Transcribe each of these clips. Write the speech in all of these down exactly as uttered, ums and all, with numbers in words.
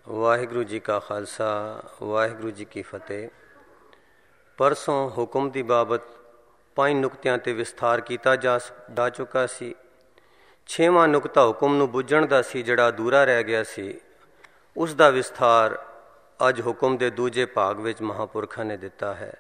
ਵਾਹਿਗੁਰੂ ਜੀ ਕਾ ਖਾਲਸਾ ਵਾਹਿਗੁਰੂ ਜੀ ਕੀ ਫਤਿਹ। ਪਰਸੋਂ ਹੁਕਮ ਦੀ ਬਾਬਤ ਪੰਜ ਨੁਕਤਿਆਂ 'ਤੇ ਵਿਸਥਾਰ ਕੀਤਾ ਜਾ ਜਾ ਚੁੱਕਾ ਸੀ। ਛੇਵਾਂ ਨੁਕਤਾ ਹੁਕਮ ਨੂੰ ਬੁੱਝਣ ਦਾ ਸੀ, ਜਿਹੜਾ ਅਧੂਰਾ ਰਹਿ ਗਿਆ ਸੀ। ਉਸ ਦਾ ਵਿਸਥਾਰ ਅੱਜ ਹੁਕਮ ਦੇ ਦੂਜੇ ਭਾਗ ਵਿੱਚ ਮਹਾਂਪੁਰਖਾਂ ਨੇ ਦਿੱਤਾ ਹੈ।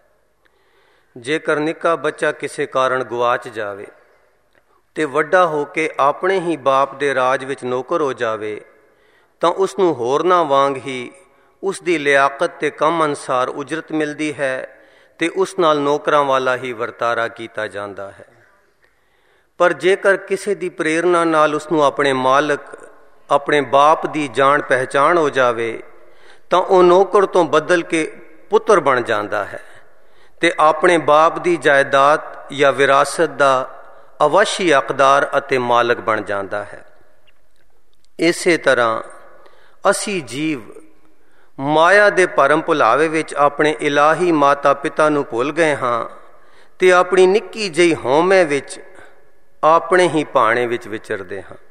ਜੇਕਰ ਨਿੱਕਾ ਬੱਚਾ ਕਿਸੇ ਕਾਰਨ ਗੁਆਚ ਜਾਵੇ ਅਤੇ ਵੱਡਾ ਹੋ ਕੇ ਆਪਣੇ ਹੀ ਬਾਪ ਦੇ ਰਾਜ ਵਿੱਚ ਨੌਕਰ ਹੋ ਜਾਵੇ ਤਾਂ ਉਸ ਨੂੰ ਹੋਰਨਾਂ ਵਾਂਗ ਹੀ ਉਸ ਦੀ ਲਿਆਕਤ ਅਤੇ ਕੰਮ ਅਨੁਸਾਰ ਉਜਰਤ ਮਿਲਦੀ ਹੈ ਅਤੇ ਉਸ ਨਾਲ ਨੌਕਰਾਂ ਵਾਲਾ ਹੀ ਵਰਤਾਰਾ ਕੀਤਾ ਜਾਂਦਾ ਹੈ। ਪਰ ਜੇਕਰ ਕਿਸੇ ਦੀ ਪ੍ਰੇਰਨਾ ਨਾਲ ਉਸ ਨੂੰ ਆਪਣੇ ਮਾਲਕ, ਆਪਣੇ ਬਾਪ ਦੀ ਜਾਣ ਪਹਿਚਾਣ ਹੋ ਜਾਵੇ ਤਾਂ ਉਹ ਨੌਕਰ ਤੋਂ ਬਦਲ ਕੇ ਪੁੱਤਰ ਬਣ ਜਾਂਦਾ ਹੈ ਅਤੇ ਆਪਣੇ ਬਾਪ ਦੀ ਜਾਇਦਾਦ ਜਾਂ ਵਿਰਾਸਤ ਦਾ ਅਵਸ਼ੀ ਹੱਕਦਾਰ ਅਤੇ ਮਾਲਕ ਬਣ ਜਾਂਦਾ ਹੈ। ਇਸੇ ਤਰ੍ਹਾਂ ਅਸੀਂ ਜੀਵ ਮਾਇਆ ਦੇ ਭਰਮ ਭੁਲਾਵੇ ਵਿੱਚ ਆਪਣੇ ਇਲਾਹੀ ਮਾਤਾ ਪਿਤਾ ਨੂੰ ਭੁੱਲ ਗਏ ਹਾਂ ਅਤੇ ਆਪਣੀ ਨਿੱਕੀ ਜਿਹੀ ਹਉਮੈ ਵਿੱਚ ਆਪਣੇ ਹੀ ਭਾਣੇ ਵਿੱਚ ਵਿਚਰਦੇ ਹਾਂ।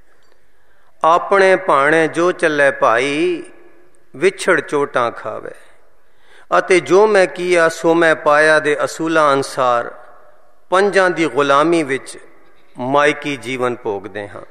ਆਪਣੇ ਭਾਣੇ ਜੋ ਚੱਲੇ ਭਾਈ ਵਿਛੜ ਚੋਟਾਂ ਖਾਵੇ, ਅਤੇ ਜੋ ਮੈਂ ਕੀਆ ਸੋ ਮੈਂ ਪਾਇਆ ਦੇ ਅਸੂਲਾਂ ਅਨੁਸਾਰ ਪੰਜਾਂ ਦੀ ਗੁਲਾਮੀ ਵਿੱਚ ਮਾਇਕੀ ਜੀਵਨ ਭੋਗਦੇ ਹਾਂ।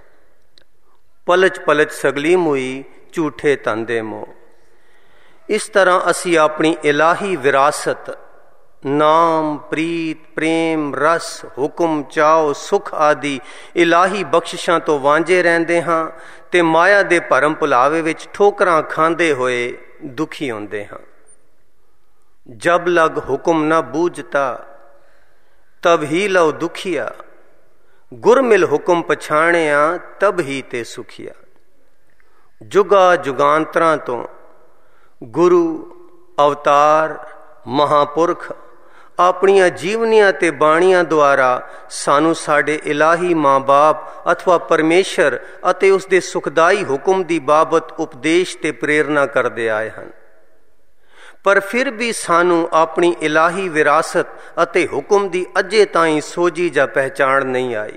ਪਲਚ ਪਲਚ ਸਗਲੀ ਮੂਈ ਝੂਠੇ ਧਨ ਦੇ ਮੋਹ। ਇਸ ਤਰ੍ਹਾਂ ਅਸੀਂ ਆਪਣੀ ਇਲਾਹੀ ਵਿਰਾਸਤ ਨਾਮ, ਪ੍ਰੀਤ, ਪ੍ਰੇਮ, ਰਸ, ਹੁਕਮ, ਚਾਓ, ਸੁਖ ਆਦਿ ਇਲਾਹੀ ਬਖਸ਼ਿਸ਼ਾਂ ਤੋਂ ਵਾਂਝੇ ਰਹਿੰਦੇ ਹਾਂ ਅਤੇ ਮਾਇਆ ਦੇ ਭਰਮ ਭੁਲਾਵੇ ਵਿੱਚ ਠੋਕਰਾਂ ਖਾਂਦੇ ਹੋਏ ਦੁਖੀ ਹੁੰਦੇ ਹਾਂ। ਜਬ ਲਗ ਹੁਕਮ ਨ ਬੂਝਤਾ ਤਬ ਹੀ ਲਉ ਦੁਖੀਆ, ਗੁਰ ਮਿਲ ਹੁਕਮ ਪਛਾਣਿਆ ਤਬ ਹੀ ਤੇ ਸੁਖੀਆ। ਜੁਗਾ ਜੁਗਾਂਤਰਾਂ ਤੋਂ ਗੁਰੂ, ਅਵਤਾਰ, ਮਹਾਂਪੁਰਖ ਆਪਣੀਆਂ ਜੀਵਨੀਆਂ ਅਤੇ ਬਾਣੀਆਂ ਦੁਆਰਾ ਸਾਨੂੰ ਸਾਡੇ ਇਲਾਹੀ ਮਾਂ ਬਾਪ ਅਥਵਾ ਪਰਮੇਸ਼ਰ ਅਤੇ ਉਸ ਦੇ ਸੁਖਦਾਈ ਹੁਕਮ ਦੀ ਬਾਬਤ ਉਪਦੇਸ਼ ਤੇ ਪ੍ਰੇਰਨਾ ਕਰਦੇ ਆਏ ਹਨ। ਪਰ ਫਿਰ ਵੀ ਸਾਨੂੰ ਆਪਣੀ ਇਲਾਹੀ ਵਿਰਾਸਤ ਅਤੇ ਹੁਕਮ ਦੀ ਅਜੇ ਤਾਈਂ ਸੋਝੀ ਜਾਂ ਪਹਿਚਾਣ ਨਹੀਂ ਆਈ।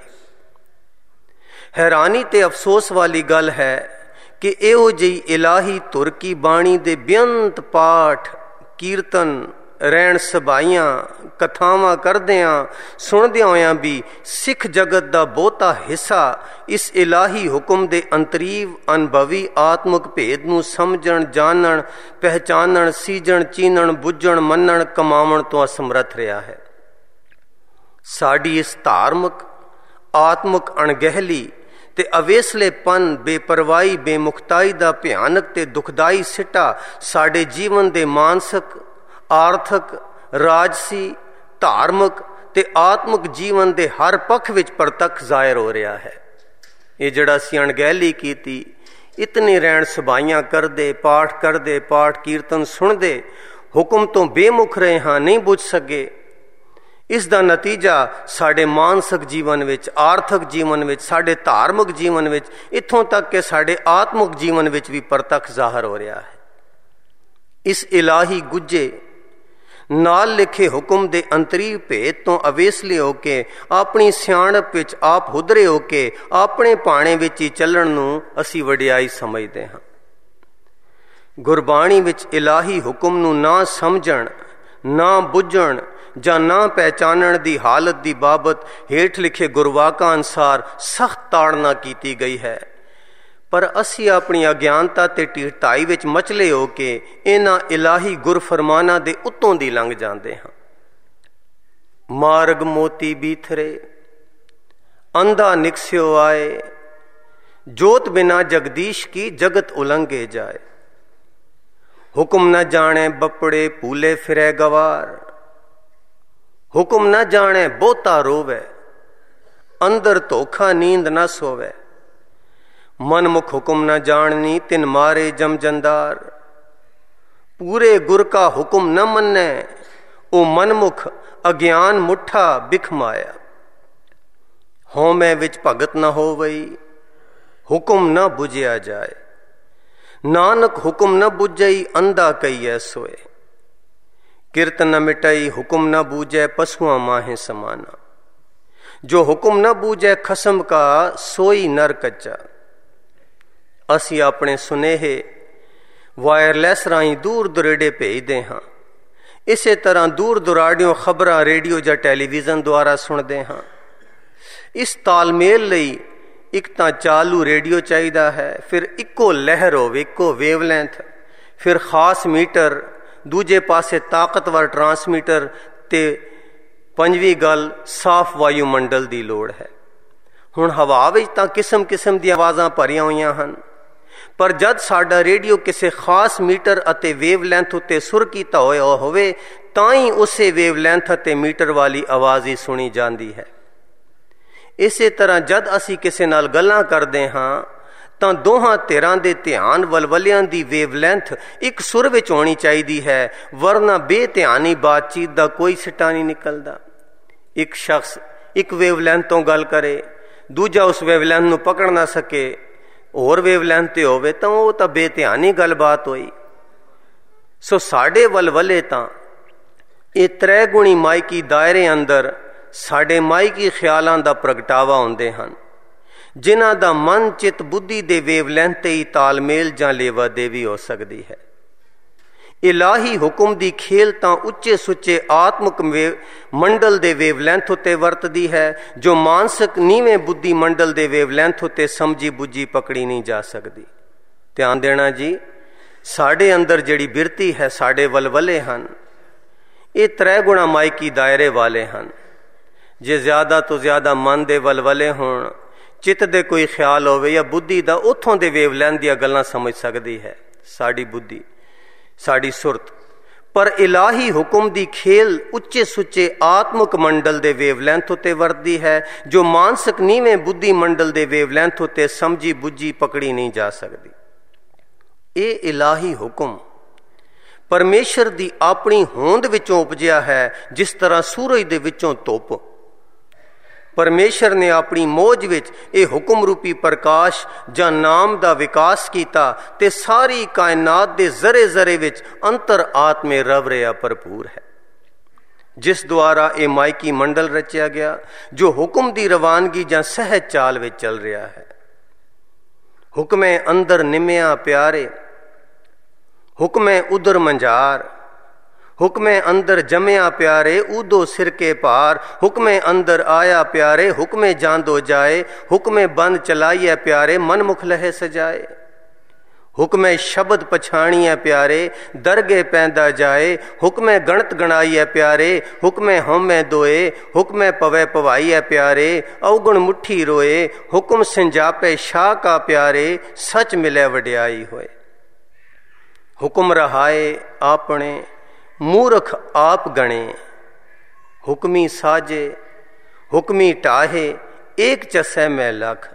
ਹੈਰਾਨੀ ਤੇ ਅਫਸੋਸ ਵਾਲੀ ਗੱਲ ਹੈ ਕਿ ਇਹੋ ਜਿਹੀ ਇਲਾਹੀ ਧੁਰ ਕੀ ਬਾਣੀ ਦੇ ਬੇਅੰਤ ਪਾਠ, ਕੀਰਤਨ, ਰਹਿਣ ਸਭਾਈਆਂ, ਕਥਾਵਾਂ ਕਰਦਿਆਂ ਸੁਣਦਿਆਂ ਹੋਇਆਂ ਵੀ ਸਿੱਖ ਜਗਤ ਦਾ ਬਹੁਤਾ ਹਿੱਸਾ ਇਸ ਇਲਾਹੀ ਹੁਕਮ ਦੇ ਅੰਤਰੀਵ ਅਨੁਭਵੀ ਆਤਮਿਕ ਭੇਦ ਨੂੰ ਸਮਝਣ, ਜਾਣਨ, ਪਹਿਚਾਨਣ, ਸੀਜਣ, ਚੀਨਣ, ਬੁੱਝਣ, ਮੰਨਣ, ਕਮਾਉਣ ਤੋਂ ਅਸਮਰੱਥ ਰਿਹਾ ਹੈ। ਸਾਡੀ ਇਸ ਧਾਰਮਿਕ ਆਤਮਿਕ ਅਣਗਹਿਲੀ ਤੇ ਅਵੇਸਲੇਪਨ, ਬੇਪਰਵਾਹੀ, ਬੇਮੁਖਤਾਈ ਦਾ ਭਿਆਨਕ ਤੇ ਦੁਖਦਾਈ ਸਿੱਟਾ ਸਾਡੇ ਜੀਵਨ ਦੇ ਮਾਨਸਿਕ, ਆਰਥਿਕ, ਰਾਜਸੀ, ਧਾਰਮਿਕ ਤੇ ਆਤਮਿਕ ਜੀਵਨ ਦੇ ਹਰ ਪੱਖ ਵਿੱਚ ਪ੍ਰਤੱਖ ਜ਼ਾਹਿਰ ਹੋ ਰਿਹਾ ਹੈ। ਇਹ ਜਿਹੜਾ ਅਸੀਂ ਅਣਗਹਿਲੀ ਕੀਤੀ, ਇਤਨੇ ਰਹਿਣ ਸਭਾਈਆਂ ਕਰਦੇ, ਪਾਠ ਕਰਦੇ, ਪਾਠ ਕੀਰਤਨ ਸੁਣਦੇ, ਹੁਕਮ ਤੋਂ ਬੇਮੁਖ ਰਹੇ ਹਾਂ, ਨਹੀਂ ਬੁੱਝ ਸਕੇ। ਇਸ ਦਾ ਨਤੀਜਾ ਸਾਡੇ ਮਾਨਸਿਕ ਜੀਵਨ ਵਿੱਚ, ਆਰਥਿਕ ਜੀਵਨ ਵਿੱਚ, ਸਾਡੇ ਧਾਰਮਿਕ ਜੀਵਨ ਵਿੱਚ, ਇੱਥੋਂ ਤੱਕ ਕਿ ਸਾਡੇ ਆਤਮਿਕ ਜੀਵਨ ਵਿੱਚ ਵੀ ਪ੍ਰਤੱਖ ਜ਼ਾਹਰ ਹੋ ਰਿਹਾ ਹੈ। ਇਸ ਇਲਾਹੀ ਗੁੱਜੇ ਨਾਲ ਲਿਖੇ ਹੁਕਮ ਦੇ ਅੰਤਰੀਵ ਭੇਦ ਤੋਂ ਅਵੇਸਲੇ ਹੋ ਕੇ, ਆਪਣੀ ਸਿਆਣਪ ਵਿੱਚ ਆਪ ਹੁਦਰੇ ਹੋ ਕੇ, ਆਪਣੇ ਭਾਣੇ ਵਿੱਚ ਹੀ ਚੱਲਣ ਨੂੰ ਅਸੀਂ ਵਡਿਆਈ ਸਮਝਦੇ ਹਾਂ। ਗੁਰਬਾਣੀ ਵਿੱਚ ਇਲਾਹੀ ਹੁਕਮ ਨੂੰ ਨਾ ਸਮਝਣ, ਨਾ ਬੁੱਝਣ ਜਾਂ ਨਾ ਪਹਿਚਾਨਣ ਦੀ ਹਾਲਤ ਦੀ ਬਾਬਤ ਹੇਠ ਲਿਖੇ ਗੁਰਵਾਕਾਂ ਅਨੁਸਾਰ ਸਖਤ ਤਾੜਨਾ ਕੀਤੀ ਗਈ ਹੈ। ਪਰ ਅਸੀਂ ਆਪਣੀ ਅਗਿਆਨਤਾ ਤੇ ਢਿਠਾਈ ਵਿੱਚ ਮਚਲੇ ਹੋ ਕੇ ਇਹਨਾਂ ਇਲਾਹੀ ਗੁਰਫਰਮਾਨਾਂ ਦੇ ਉੱਤੋਂ ਦੀ ਲੰਘ ਜਾਂਦੇ ਹਾਂ। ਮਾਰਗ ਮੋਤੀ ਬੀਥਰੇ ਅੰਧਾ ਨਿਕਸਿਓ ਆਏ, ਜੋਤ ਬਿਨਾ ਜਗਦੀਸ਼ ਕੀ ਜਗਤ ਉਲੰਘੇ ਜਾਏ। ਹੁਕਮ ਨ ਜਾਣੇ ਬੱਪੜੇ ਭੂਲੇ ਫਿਰੇ ਗਵਾਰ, ਹੁਕਮ ਨਾ ਜਾਣੇ ਬਹੁਤਾ ਰੋਵੇ, ਅੰਦਰ ਧੋਖਾ ਨੀਂਦ ਨਾ ਸੋਵੇ। ਮਨਮੁਖ ਹੁਕਮ ਨਾ ਜਾਣਨੀ ਤਿਨ ਮਾਰੇ ਜਮ ਜੰਦਾਰ, ਪੂਰੇ ਗੁਰ ਕਾ ਹੁਕਮ ਨ ਮੰਨੇ ਉਹ ਮਨਮੁਖ ਅਗਿਆਨ ਮੁੱਠਾ ਬਿਖ ਮਾਇਆ। ਹਉਮੈ ਵਿੱਚ ਭਗਤ ਨਾ ਹੋਵਈ, ਹੁਕਮ ਨਾ ਬੁਝਿਆ ਜਾਏ। ਨਾਨਕ ਹੁਕਮ ਨ ਬੁਝਈ ਅੰਧਾ ਕਈਐ ਸੋਏ। ਕਿਰਤ ਨ ਮਿਟਈ ਹੁਕਮ ਨ ਬੂਝੈ ਪਸ਼ੂਆਂ ਮਾਹੇ ਸਮਾਨਾ। ਜੋ ਹੁਕਮ ਨ ਬੂਝੈ ਖਸਮ ਕਾ ਸੋਈ ਨਰ ਕੱਚਾ। ਅਸੀਂ ਆਪਣੇ ਸੁਨੇਹੇ ਵਾਇਰਲੈਸ ਰਾਹੀਂ ਦੂਰ ਦੁਰੇਡੇ ਭੇਜਦੇ ਹਾਂ। ਇਸੇ ਤਰ੍ਹਾਂ ਦੂਰ ਦੁਰਾੜਿਓਂ ਖਬਰਾਂ ਰੇਡੀਓ ਜਾਂ ਟੈਲੀਵਿਜ਼ਨ ਦੁਆਰਾ ਸੁਣਦੇ ਹਾਂ। ਇਸ ਤਾਲਮੇਲ ਲਈ ਇੱਕ ਤਾਂ ਚਾਲੂ ਰੇਡੀਓ ਚਾਹੀਦਾ ਹੈ, ਫਿਰ ਇੱਕੋ ਲਹਿਰ ਹੋਵੇ, ਇੱਕੋ ਵੇਵਲੈਂਥ, ਫਿਰ ਖਾਸ ਮੀਟਰ, ਦੂਜੇ ਪਾਸੇ ਤਾਕਤਵਰ ਟਰਾਂਸਮੀਟਰ, ਤੇ ਪੰਜਵੀਂ ਗੱਲ ਸਾਫ਼ ਵਾਯੂਮੰਡਲ ਦੀ ਲੋੜ ਹੈ। ਹੁਣ ਹਵਾ ਵਿੱਚ ਤਾਂ ਕਿਸਮ ਕਿਸਮ ਦੀਆਂ ਆਵਾਜ਼ਾਂ ਭਰੀਆਂ ਹੋਈਆਂ ਹਨ, ਪਰ ਜਦ ਸਾਡਾ ਰੇਡੀਓ ਕਿਸੇ ਖਾਸ ਮੀਟਰ ਅਤੇ ਵੇਵਲੈਂਥ ਉੱਤੇ ਸੁਰ ਕੀਤਾ ਹੋਇਆ ਹੋਵੇ ਤਾਂ ਹੀ ਉਸੇ ਵੇਵਲੈਂਥ ਅਤੇ ਮੀਟਰ ਵਾਲੀ ਆਵਾਜ਼ ਹੀ ਸੁਣੀ ਜਾਂਦੀ ਹੈ। ਇਸੇ ਤਰ੍ਹਾਂ ਜਦ ਅਸੀਂ ਕਿਸੇ ਨਾਲ ਗੱਲਾਂ ਕਰਦੇ ਹਾਂ ਤਾਂ ਦੋਹਾਂ ਧਿਰਾਂ ਦੇ ਧਿਆਨ ਵਲਵਲਿਆਂ ਦੀ ਵੇਵਲੈਂਥ ਇੱਕ ਸੁਰ ਵਿੱਚ ਹੋਣੀ ਚਾਹੀਦੀ ਹੈ, ਵਰਨਾ ਬੇਧਿਆਨੀ ਬਾਤਚੀਤ ਦਾ ਕੋਈ ਸਿੱਟਾ ਨਹੀਂ ਨਿਕਲਦਾ। ਇੱਕ ਸ਼ਖਸ ਇੱਕ ਵੇਵਲੈਂਥ ਤੋਂ ਗੱਲ ਕਰੇ, ਦੂਜਾ ਉਸ ਵੇਵਲੈਂਥ ਨੂੰ ਪਕੜ ਨਾ ਸਕੇ, ਹੋਰ ਵੇਵਲੈਂਥ ਤੇ ਹੋਵੇ, ਤਾਂ ਉਹ ਤਾਂ ਬੇਧਿਆਨੀ ਗੱਲਬਾਤ ਹੋਈ। ਸੋ ਸਾਡੇ ਵਲਵਲੇ ਤਾਂ ਇਹ ਤ੍ਰੈ ਗੁਣੀ ਮਾਇਕੀ ਦਾਇਰੇ ਅੰਦਰ ਸਾਡੇ ਮਾਇਕੀ ਖਿਆਲਾਂ ਦਾ ਪ੍ਰਗਟਾਵਾ ਹੁੰਦੇ ਹਨ, ਜਿਨ੍ਹਾਂ ਦਾ ਮਨ ਚਿੱਤ ਬੁੱਧੀ ਦੇ ਵੇਵਲੈਂਥ ਤੇ ਹੀ ਤਾਲਮੇਲ ਜਾਂ ਲੇਵਾ ਦੇਵੀ ਹੋ ਸਕਦੀ ਹੈ। ਇਲਾਹੀ ਹੁਕਮ ਦੀ ਖੇਲ ਤਾਂ ਉੱਚੇ ਸੁੱਚੇ ਆਤਮਿਕ ਮੰਡਲ ਦੇ ਵੇਵਲੈਂਥ ਉੱਤੇ ਵਰਤਦੀ ਹੈ, ਜੋ ਮਾਨਸਿਕ ਨੀਵੇਂ ਬੁੱਧੀ ਮੰਡਲ ਦੇ ਵੇਵਲੈਂਥ ਉੱਤੇ ਸਮਝੀ ਬੁੱਝੀ ਪਕੜੀ ਨਹੀਂ ਜਾ ਸਕਦੀ। ਧਿਆਨ ਦੇਣਾ ਜੀ, ਸਾਡੇ ਅੰਦਰ ਜਿਹੜੀ ਬਿਰਤੀ ਹੈ, ਸਾਡੇ ਵਲਵਲੇ ਹਨ, ਇਹ ਤ੍ਰੈ ਗੁਣਾ ਮਾਇਕੀ ਦਾਇਰੇ ਵਾਲੇ ਹਨ। ਜੇ ਜ਼ਿਆਦਾ ਤੋਂ ਜ਼ਿਆਦਾ ਮਨ ਦੇ ਵਲਵਲੇ ਹੋਣ, ਚਿੱਤ ਦੇ ਕੋਈ ਖਿਆਲ ਹੋਵੇ ਜਾਂ ਬੁੱਧੀ ਦਾ, ਉੱਥੋਂ ਦੇ ਵੇਵਲੈਂਥ ਦੀਆਂ ਗੱਲਾਂ ਸਮਝ ਸਕਦੀ ਹੈ ਸਾਡੀ ਬੁੱਧੀ, ਸਾਡੀ ਸੁਰਤ। ਪਰ ਇਲਾਹੀ ਹੁਕਮ ਦੀ ਖੇਲ ਉੱਚੇ ਸੁੱਚੇ ਆਤਮਿਕ ਮੰਡਲ ਦੇ ਵੇਵਲੈਂਥ ਉੱਤੇ ਵਰਤਦੀ ਹੈ, ਜੋ ਮਾਨਸਿਕ ਨੀਵੇਂ ਬੁੱਧੀ ਮੰਡਲ ਦੇ ਵੇਵਲੈਂਥ ਉੱਤੇ ਸਮਝੀ ਬੁੱਝੀ ਪਕੜੀ ਨਹੀਂ ਜਾ ਸਕਦੀ। ਇਹ ਇਲਾਹੀ ਹੁਕਮ ਪਰਮੇਸ਼ਰ ਦੀ ਆਪਣੀ ਹੋਂਦ ਵਿੱਚੋਂ ਉਪਜਿਆ ਹੈ, ਜਿਸ ਤਰ੍ਹਾਂ ਸੂਰਜ ਦੇ ਵਿੱਚੋਂ ਧੁੱਪ। ਪਰਮੇਸ਼ਰ ਨੇ ਆਪਣੀ ਮੋਜ ਵਿੱਚ ਇਹ ਹੁਕਮ ਰੂਪੀ ਪ੍ਰਕਾਸ਼ ਜਾਂ ਨਾਮ ਦਾ ਵਿਕਾਸ ਕੀਤਾ ਤੇ ਸਾਰੀ ਕਾਇਨਾਤ ਦੇ ਜ਼ਰੇ ਜ਼ਰੇ ਵਿੱਚ ਅੰਤਰ ਆਤਮੇ ਰਵ ਰਿਹਾ ਭਰਪੂਰ ਹੈ, ਜਿਸ ਦੁਆਰਾ ਇਹ ਮਾਇਕੀ ਮੰਡਲ ਰਚਿਆ ਗਿਆ, ਜੋ ਹੁਕਮ ਦੀ ਰਵਾਨਗੀ ਜਾਂ ਸਹਿਜ ਚਾਲ ਵਿੱਚ ਚੱਲ ਰਿਹਾ ਹੈ। ਹੁਕਮੇ ਅੰਦਰ ਨਿਮਿਆ ਪਿਆਰੇ, ਹੁਕਮੇ ਉਦਰ ਮੰਝਾਰ, ਹੁਕਮੇ ਅੰਦਰ ਜਮਿਆ ਪਿਆਰੇ ਊਦੋ ਸਿਰ ਕੇ ਪਾਰ, ਹੁਕਮੇ ਅੰਦਰ ਆਇਆ ਪਿਆਰੇ ਹੁਕਮੇ ਜਾਂਦੋ ਜਾਏ, ਹੁਕਮੇ ਬੰਦ ਚਲਾਈਐ ਪਿਆਰੇ ਮਨ ਮੁਖ ਲਹੇ ਸਜਾਏ, ਹੁਕਮੇ ਸ਼ਬਦ ਪਛਾਣੀਐ ਪਿਆਰੇ ਦਰਗੇ ਪੈਂਦਾ ਜਾਏ, ਹੁਕਮੇ ਗਣਤ ਗਣਾਈਐ ਪਿਆਰੇ ਹੁਕਮੇ ਹਉਮੈ ਦੋਏ, ਹੁਕਮੇ ਪਵੈ ਪਵਾਈਐ ਪਿਆਰੇ ਔਗਣ ਮੁੱਠੀ ਰੋਏ, ਹੁਕਮ ਸਿੰਜਾਪੇ ਸ਼ਾਹ ਕਾ ਪਿਆਰੇ ਸੱਚ ਮਿਲੇ ਵਡਿਆਈ ਹੋਏ। ਹੁਕਮ ਰਹਾਏ ਆਪਣੇ ਮੂਰਖ ਆਪ ਗਣੇ, ਹੁਕਮੀ ਸਾਜੇ ਹੁਕਮੀ ਟਾਹੇ ਏਕ ਚਸੈ ਮੈਂ ਲਖ,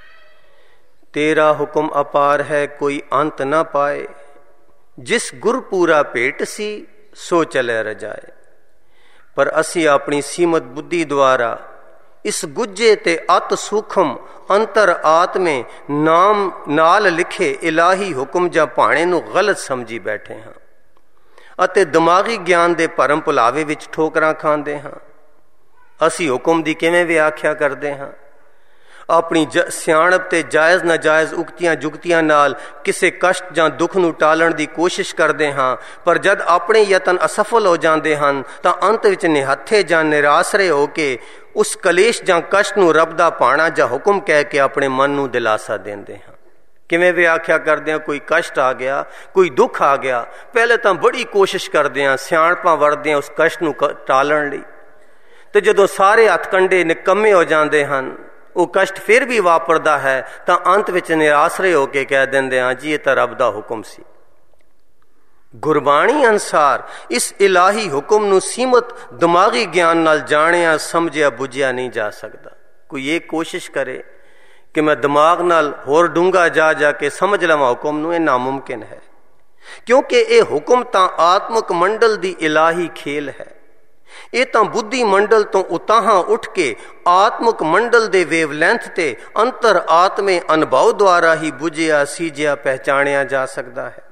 ਤੇਰਾ ਹੁਕਮ ਅਪਾਰ ਹੈ ਕੋਈ ਅੰਤ ਨਾ ਪਾਏ, ਜਿਸ ਗੁਰ ਪੂਰਾ ਭੇਟ ਸੀ ਸੋ ਚਲੇ ਰਜਾਏ। ਪਰ ਅਸੀਂ ਆਪਣੀ ਸੀਮਤ ਬੁੱਧੀ ਦੁਆਰਾ ਇਸ ਗੁੱਜੇ ਤੇ ਅਤ ਸੂਖਮ ਅੰਤਰ ਆਤਮੇ ਨਾਮ ਨਾਲ ਲਿਖੇ ਇਲਾਹੀ ਹੁਕਮ ਜਾਂ ਭਾਣੇ ਨੂੰ ਗਲਤ ਸਮਝੀ ਬੈਠੇ ਹਾਂ ਅਤੇ ਦਿਮਾਗੀ ਗਿਆਨ ਦੇ ਭਰਮ ਭੁਲਾਵੇ ਵਿੱਚ ਠੋਕਰਾਂ ਖਾਂਦੇ ਹਾਂ। ਅਸੀਂ ਹੁਕਮ ਦੀ ਕਿਵੇਂ ਵਿਆਖਿਆ ਕਰਦੇ ਹਾਂ? ਆਪਣੀ ਜ ਸਿਆਣਪ ਤੇ ਜਾਇਜ਼ ਨਾਜਾਇਜ਼ ਉਕਤੀਆਂ ਜੁਗਤੀਆਂ ਨਾਲ ਕਿਸੇ ਕਸ਼ਟ ਜਾਂ ਦੁੱਖ ਨੂੰ ਟਾਲਣ ਦੀ ਕੋਸ਼ਿਸ਼ ਕਰਦੇ ਹਾਂ, ਪਰ ਜਦ ਆਪਣੇ ਯਤਨ ਅਸਫਲ ਹੋ ਜਾਂਦੇ ਹਨ ਤਾਂ ਅੰਤ ਵਿੱਚ ਨਿਹੱਥੇ ਜਾਂ ਨਿਰਾਸਰੇ ਹੋ ਕੇ ਉਸ ਕਲੇਸ਼ ਜਾਂ ਕਸ਼ਟ ਨੂੰ ਰੱਬ ਦਾ ਭਾਣਾ ਜਾਂ ਹੁਕਮ ਕਹਿ ਕੇ ਆਪਣੇ ਮਨ ਨੂੰ ਦਿਲਾਸਾ ਦਿੰਦੇ ਹਾਂ। ਕਿਵੇਂ ਵਿਆਖਿਆ ਕਰਦੇ ਹਾਂ? ਕੋਈ ਕਸ਼ਟ ਆ ਗਿਆ, ਕੋਈ ਦੁੱਖ ਆ ਗਿਆ, ਪਹਿਲੇ ਤਾਂ ਬੜੀ ਕੋਸ਼ਿਸ਼ ਕਰਦੇ ਹਾਂ, ਸਿਆਣਪਾਂ ਵਰਤਦੇ ਹਾਂ ਉਸ ਕਸ਼ਟ ਨੂੰ ਟਾਲਣ ਲਈ, ਤੇ ਜਦੋਂ ਸਾਰੇ ਹੱਥ ਕੰਡੇ ਨਿਕੰਮੇ ਹੋ ਜਾਂਦੇ ਹਨ, ਉਹ ਕਸ਼ਟ ਫਿਰ ਵੀ ਵਾਪਰਦਾ ਹੈ, ਤਾਂ ਅੰਤ ਵਿੱਚ ਨਿਰਾਸਰੇ ਹੋ ਕੇ ਕਹਿ ਦਿੰਦੇ ਹਾਂ ਜੀ ਇਹ ਤਾਂ ਰੱਬ ਦਾ ਹੁਕਮ ਸੀ। ਗੁਰਬਾਣੀ ਅਨੁਸਾਰ ਇਸ ਇਲਾਹੀ ਹੁਕਮ ਨੂੰ ਸੀਮਤ ਦਿਮਾਗੀ ਗਿਆਨ ਨਾਲ ਜਾਣਿਆ ਸਮਝਿਆ ਬੁੱਝਿਆ ਨਹੀਂ ਜਾ ਸਕਦਾ। ਕੋਈ ਇਹ ਕੋਸ਼ਿਸ਼ ਕਰੇ ਕਿ ਮੈਂ ਦਿਮਾਗ ਨਾਲ ਹੋਰ ਡੂੰਘਾ ਜਾ ਜਾ ਕੇ ਸਮਝ ਲਵਾਂ ਹੁਕਮ ਨੂੰ, ਇਹ ਨਾਮੁਮਕਿਨ ਹੈ, ਕਿਉਂਕਿ ਇਹ ਹੁਕਮ ਤਾਂ ਆਤਮਿਕ ਮੰਡਲ ਦੀ ਇਲਾਹੀ ਖੇਲ ਹੈ। ਇਹ ਤਾਂ ਬੁੱਧੀ ਮੰਡਲ ਤੋਂ ਉਤਾਹਾਂ ਉੱਠ ਕੇ ਆਤਮਿਕ ਮੰਡਲ ਦੇ ਵੇਵਲੈਂਥ ਤੇ ਅੰਤਰ ਆਤਮੇ ਅਨੁਭਵ ਦੁਆਰਾ ਹੀ ਬੁੱਝਿਆ ਸੀਜਿਆ ਪਹਿਚਾਣਿਆ ਜਾ ਸਕਦਾ ਹੈ।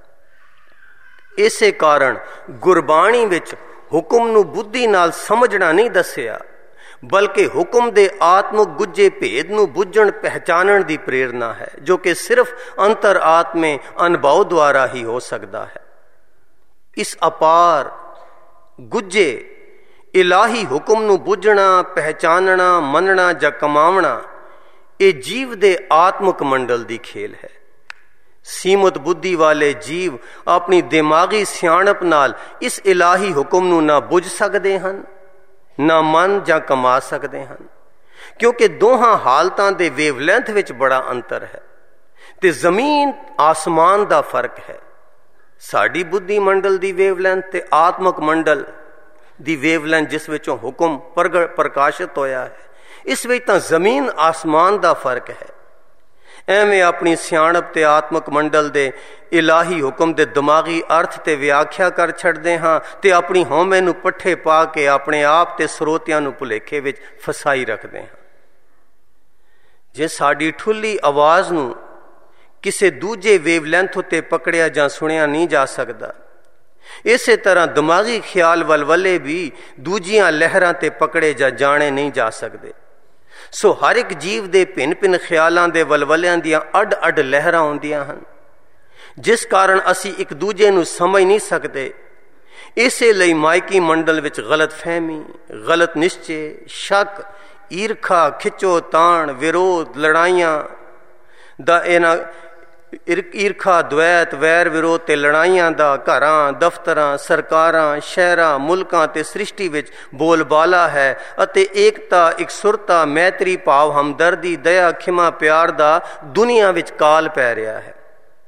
ਇਸੇ ਕਾਰਨ ਗੁਰਬਾਣੀ ਵਿੱਚ ਹੁਕਮ ਨੂੰ ਬੁੱਧੀ ਨਾਲ ਸਮਝਣਾ ਨਹੀਂ ਦੱਸਿਆ, ਬਲਕਿ ਹੁਕਮ ਦੇ ਆਤਮਕ ਗੁੱਜੇ ਭੇਦ ਨੂੰ ਬੁੱਝਣ ਪਹਿਚਾਨਣ ਦੀ ਪ੍ਰੇਰਨਾ ਹੈ, ਜੋ ਕਿ ਸਿਰਫ ਅੰਤਰ ਆਤਮੇ ਅਨੁਭਵ ਦੁਆਰਾ ਹੀ ਹੋ ਸਕਦਾ ਹੈ। ਇਸ ਅਪਾਰ ਗੁੱਜੇ ਇਲਾਹੀ ਹੁਕਮ ਨੂੰ ਬੁੱਝਣਾ, ਪਹਿਚਾਨਣਾ, ਮੰਨਣਾ ਜਾਂ ਕਮਾਉਣਾ ਇਹ ਜੀਵ ਦੇ ਆਤਮਕ ਮੰਡਲ ਦੀ ਖੇਲ ਹੈ। ਸੀਮਤ ਬੁੱਧੀ ਵਾਲੇ ਜੀਵ ਆਪਣੀ ਦਿਮਾਗੀ ਸਿਆਣਪ ਨਾਲ ਇਸ ਇਲਾਹੀ ਹੁਕਮ ਨੂੰ ਨਾ ਬੁੱਝ ਸਕਦੇ ਹਨ, ਨਾ ਮੰਨ ਜਾਂ ਕਮਾ ਸਕਦੇ ਹਨ, ਕਿਉਂਕਿ ਦੋਹਾਂ ਹਾਲਤਾਂ ਦੇ ਵੇਵਲੈਂਥ ਵਿੱਚ ਬੜਾ ਅੰਤਰ ਹੈ ਤੇ ਜ਼ਮੀਨ ਆਸਮਾਨ ਦਾ ਫਰਕ ਹੈ। ਸਾਡੀ ਬੁੱਧੀ ਮੰਡਲ ਦੀ ਵੇਵਲੈਂਥ ਤੇ ਆਤਮਕ ਮੰਡਲ ਦੀ ਵੇਵਲੈਂਥ ਜਿਸ ਵਿੱਚੋਂ ਹੁਕਮ ਪ੍ਰਗਟ ਪ੍ਰਕਾਸ਼ਿਤ ਹੋਇਆ ਹੈ, ਇਸ ਵਿੱਚ ਤਾਂ ਜ਼ਮੀਨ ਆਸਮਾਨ ਦਾ ਫਰਕ ਹੈ। ਐਵੇਂ ਆਪਣੀ ਸਿਆਣਪ ਤੇ ਆਤਮਕ ਮੰਡਲ ਦੇ ਇਲਾਹੀ ਹੁਕਮ ਦੇ ਦਿਮਾਗੀ ਅਰਥ ਤੇ ਵਿਆਖਿਆ ਕਰ ਛੱਡਦੇ ਹਾਂ ਤੇ ਆਪਣੀ ਹਉਮੈ ਨੂੰ ਪੱਠੇ ਪਾ ਕੇ ਆਪਣੇ ਆਪ ਤੇ ਸਰੋਤਿਆਂ ਨੂੰ ਭੁਲੇਖੇ ਵਿੱਚ ਫਸਾਈ ਰੱਖਦੇ ਹਾਂ। ਜੇ ਸਾਡੀ ਠੁੱਲੀ ਆਵਾਜ਼ ਨੂੰ ਕਿਸੇ ਦੂਜੇ ਵੇਵਲੈਂਥ ਉੱਤੇ ਪਕੜਿਆ ਜਾਂ ਸੁਣਿਆ ਨਹੀਂ ਜਾ ਸਕਦਾ, ਇਸੇ ਤਰ੍ਹਾਂ ਦਿਮਾਗੀ ਖਿਆਲ ਵਲਵਲੇ ਵੀ ਦੂਜੀਆਂ ਲਹਿਰਾਂ ਤੇ ਪਕੜੇ ਜਾਂ ਜਾਣੇ ਨਹੀਂ ਜਾ ਸਕਦੇ। ਸੋ ਹਰ ਇੱਕ ਜੀਵ ਦੇ ਭਿੰਨ ਭਿੰਨ ਖਿਆਲਾਂ ਦੇ ਵਲਵਲਿਆਂ ਦੀਆਂ ਅੱਡ ਅੱਡ ਲਹਿਰਾਂ ਹੁੰਦੀਆਂ ਹਨ, ਜਿਸ ਕਾਰਨ ਅਸੀਂ ਇੱਕ ਦੂਜੇ ਨੂੰ ਸਮਝ ਨਹੀਂ ਸਕਦੇ। ਇਸੇ ਲਈ ਮਾਇਕੀ ਮੰਡਲ ਵਿੱਚ ਗਲਤ ਫਹਿਮੀ, ਗਲਤ ਨਿਸ਼ਚੇ, ਸ਼ੱਕ, ਈਰਖਾ, ਖਿੱਚੋ ਤਾਣ, ਵਿਰੋਧ, ਲੜਾਈਆਂ ਦਾ ਇਹਨਾਂ ਈਰਖਾ, ਦਵੈਤ, ਵੈਰ ਵਿਰੋਧ ਤੇ ਲੜਾਈਆਂ ਦਾ ਘਰਾਂ, ਦਫ਼ਤਰਾਂ, ਸਰਕਾਰਾਂ, ਸ਼ਹਿਰਾਂ, ਮੁਲਕਾਂ ਤੇ ਸ੍ਰਿਸ਼ਟੀ ਵਿੱਚ ਬੋਲਬਾਲਾ ਹੈ ਅਤੇ ਏਕਤਾ, ਇਕਸੁਰਤਾ, ਮੈਤਰੀ ਭਾਵ, ਹਮਦਰਦੀ, ਦਇਆ, ਖਿਮਾ, ਪਿਆਰ ਦਾ ਦੁਨੀਆ ਵਿੱਚ ਕਾਲ ਪੈ ਰਿਹਾ ਹੈ।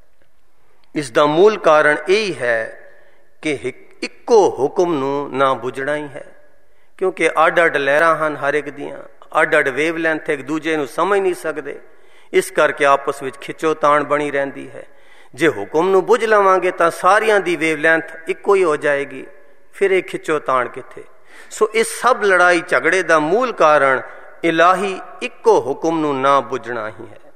ਇਸ ਦਾ ਮੂਲ ਕਾਰਨ ਇਹ ਹੈ ਕਿ ਇੱਕੋ ਹੁਕਮ ਨੂੰ ਨਾ ਬੁੱਝਣਾ ਹੀ ਹੈ, ਕਿਉਂਕਿ ਅੱਡ ਅੱਡ ਲਹਿਰਾਂ ਹਨ ਹਰ ਇੱਕ ਦੀਆਂ, ਅੱਡ ਅੱਡ ਵੇਵਲੈਂਥ, ਇੱਕ ਦੂਜੇ ਨੂੰ ਸਮਝ ਨਹੀਂ ਸਕਦੇ। ਇਸ ਕਰਕੇ ਆਪਸ ਵਿੱਚ ਖਿੱਚੋ ਤਾਣ ਬਣੀ ਰਹਿੰਦੀ ਹੈ। ਜੇ ਹੁਕਮ ਨੂੰ ਬੁੱਝ ਲਵਾਂਗੇ ਤਾਂ ਸਾਰਿਆਂ ਦੀ ਵੇਵਲੈਂਥ ਇੱਕੋ ਹੀ ਹੋ ਜਾਏਗੀ, ਫਿਰ ਇਹ ਖਿੱਚੋ ਤਾਣ ਕਿੱਥੇ। ਸੋ ਇਸ ਸਭ ਲੜਾਈ ਝਗੜੇ ਦਾ ਮੂਲ ਕਾਰਨ ਇਲਾਹੀ ਇੱਕੋ ਹੁਕਮ ਨੂੰ ਨਾ ਬੁੱਝਣਾ ਹੀ ਹੈ।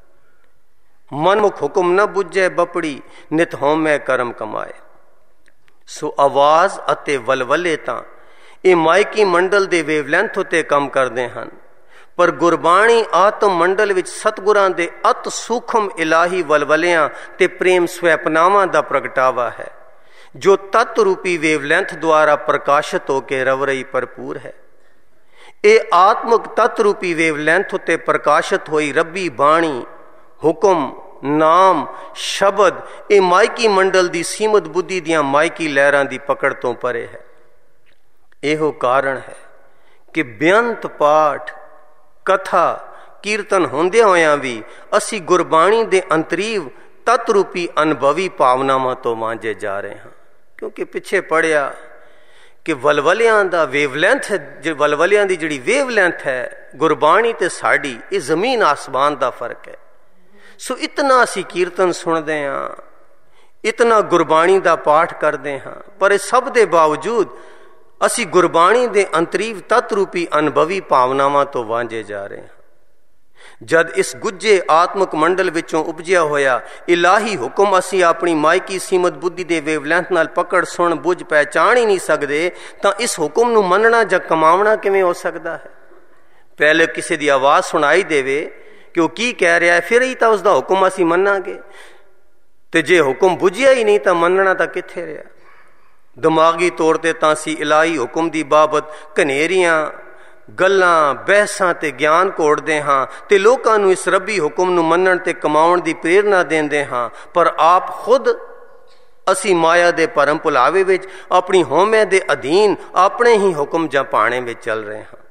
ਮਨਮੁਖ ਹੁਕਮ ਨਾ ਬੁੱਝੇ ਬਪੜੀ, ਨਿਤ ਹਉਮੈ ਕਰਮ ਕਮਾਏ। ਸੋ ਆਵਾਜ਼ ਅਤੇ ਵਲਵਲੇ ਤਾਂ ਇਹ ਮਾਇਕੀ ਮੰਡਲ ਦੇ ਵੇਵਲੈਂਥ ਉੱਤੇ ਕੰਮ ਕਰਦੇ ਹਨ, ਪਰ ਗੁਰਬਾਣੀ ਆਤਮ ਮੰਡਲ ਵਿੱਚ ਸਤਿਗੁਰਾਂ ਦੇ ਅਤ ਸੂਖਮ ਇਲਾਹੀ ਵਲਵਲਿਆਂ ਤੇ ਪ੍ਰੇਮ ਸਵੈਪਨਾਵਾਂ ਦਾ ਪ੍ਰਗਟਾਵਾ ਹੈ, ਜੋ ਤਤ ਰੂਪੀ ਵੇਵਲੈਂਥ ਦੁਆਰਾ ਪ੍ਰਕਾਸ਼ਿਤ ਹੋ ਕੇ ਰਵਰਈ ਭਰਪੂਰ ਹੈ। ਇਹ ਆਤਮਕ ਤਤ ਰੂਪੀ ਵੇਵਲੈਂਥ ਉੱਤੇ ਪ੍ਰਕਾਸ਼ਿਤ ਹੋਈ ਰੱਬੀ ਬਾਣੀ, ਹੁਕਮ, ਨਾਮ, ਸ਼ਬਦ ਇਹ ਮਾਇਕੀ ਮੰਡਲ ਦੀ ਸੀਮਤ ਬੁੱਧੀ ਦੀਆਂ ਮਾਇਕੀ ਲਹਿਰਾਂ ਦੀ ਪਕੜ ਤੋਂ ਪਰੇ ਹੈ। ਇਹੋ ਕਾਰਨ ਹੈ ਕਿ ਬੇਅੰਤ ਪਾਠ, ਕਥਾ, ਕੀਰਤਨ ਹੁੰਦਿਆਂ ਹੋਇਆਂ ਵੀ ਅਸੀਂ ਗੁਰਬਾਣੀ ਦੇ ਅੰਤਰੀਵ ਤਤ ਰੂਪੀ ਅਨੁਭਵੀ ਭਾਵਨਾਵਾਂ ਤੋਂ ਵਾਂਝੇ ਜਾ ਰਹੇ ਹਾਂ, ਕਿਉਂਕਿ ਪਿੱਛੇ ਪੜ੍ਹਿਆ ਕਿ ਵਲਵਲਿਆਂ ਦਾ ਵੇਵਲੈਂਥ, ਵਲਵਲਿਆਂ ਦੀ ਜਿਹੜੀ ਵੇਵਲੈਂਥ ਹੈ ਗੁਰਬਾਣੀ ਤੇ ਸਾਡੀ, ਇਹ ਜ਼ਮੀਨ ਆਸਮਾਨ ਦਾ ਫਰਕ ਹੈ। ਸੋ ਇਤਨਾ ਅਸੀਂ ਕੀਰਤਨ ਸੁਣਦੇ ਹਾਂ, ਇਤਨਾ ਗੁਰਬਾਣੀ ਦਾ ਪਾਠ ਕਰਦੇ ਹਾਂ, ਪਰ ਇਹ ਸਭ ਦੇ ਬਾਵਜੂਦ ਅਸੀਂ ਗੁਰਬਾਣੀ ਦੇ ਅੰਤਰੀਵ ਤਤ ਰੂਪੀ ਅਨੁਭਵੀ ਭਾਵਨਾਵਾਂ ਤੋਂ ਵਾਂਝੇ ਜਾ ਰਹੇ ਹਾਂ। ਜਦ ਇਸ ਗੁੱਜੇ ਆਤਮਕ ਮੰਡਲ ਵਿੱਚੋਂ ਉਪਜਿਆ ਹੋਇਆ ਇਲਾਹੀ ਹੁਕਮ ਅਸੀਂ ਆਪਣੀ ਮਾਇਕੀ ਸੀਮਤ ਬੁੱਧੀ ਦੇ ਵੇਵਲੈਂਥ ਨਾਲ ਪਕੜ, ਸੁਣ, ਬੁੱਝ, ਪਹਿਚਾਣ ਹੀ ਨਹੀਂ ਸਕਦੇ, ਤਾਂ ਇਸ ਹੁਕਮ ਨੂੰ ਮੰਨਣਾ ਜਾਂ ਕਮਾਉਣਾ ਕਿਵੇਂ ਹੋ ਸਕਦਾ ਹੈ? ਪਹਿਲੇ ਕਿਸੇ ਦੀ ਆਵਾਜ਼ ਸੁਣਾਈ ਦੇਵੇ ਕਿ ਉਹ ਕੀ ਕਹਿ ਰਿਹਾ ਹੈ, ਫਿਰ ਹੀ ਤਾਂ ਉਸ ਦਾ ਹੁਕਮ ਅਸੀਂ ਮੰਨਾਂਗੇ, ਤੇ ਜੇ ਹੁਕਮ ਬੁੱਝਿਆ ਹੀ ਨਹੀਂ ਤਾਂ ਮੰਨਣਾ ਤਾਂ ਕਿੱਥੇ ਰਿਹਾ। ਦਿਮਾਗੀ ਤੌਰ ਤੇ ਤਾਂ ਅਸੀਂ ਇਲਾਹੀ ਹੁਕਮ ਦੀ ਬਾਬਤ ਘਨੇਰੀਆਂ ਗੱਲਾਂ, ਬਹਿਸਾਂ ਤੇ ਗਿਆਨ ਘੋੜਦੇ ਹਾਂ ਤੇ ਲੋਕਾਂ ਨੂੰ ਇਸ ਰੱਬੀ ਹੁਕਮ ਨੂੰ ਮੰਨਣ ਤੇ ਕਮਾਉਣ ਦੀ ਪ੍ਰੇਰਨਾ ਦਿੰਦੇ ਹਾਂ, ਪਰ ਆਪ ਖੁਦ ਅਸੀਂ ਮਾਇਆ ਦੇ ਭਰਮ ਭੁਲਾਵੇ ਵਿੱਚ ਆਪਣੀ ਹਉਮੈ ਦੇ ਅਧੀਨ ਆਪਣੇ ਹੀ ਹੁਕਮ ਜਾਂ ਭਾਣੇ ਵਿੱਚ ਚੱਲ ਰਹੇ ਹਾਂ।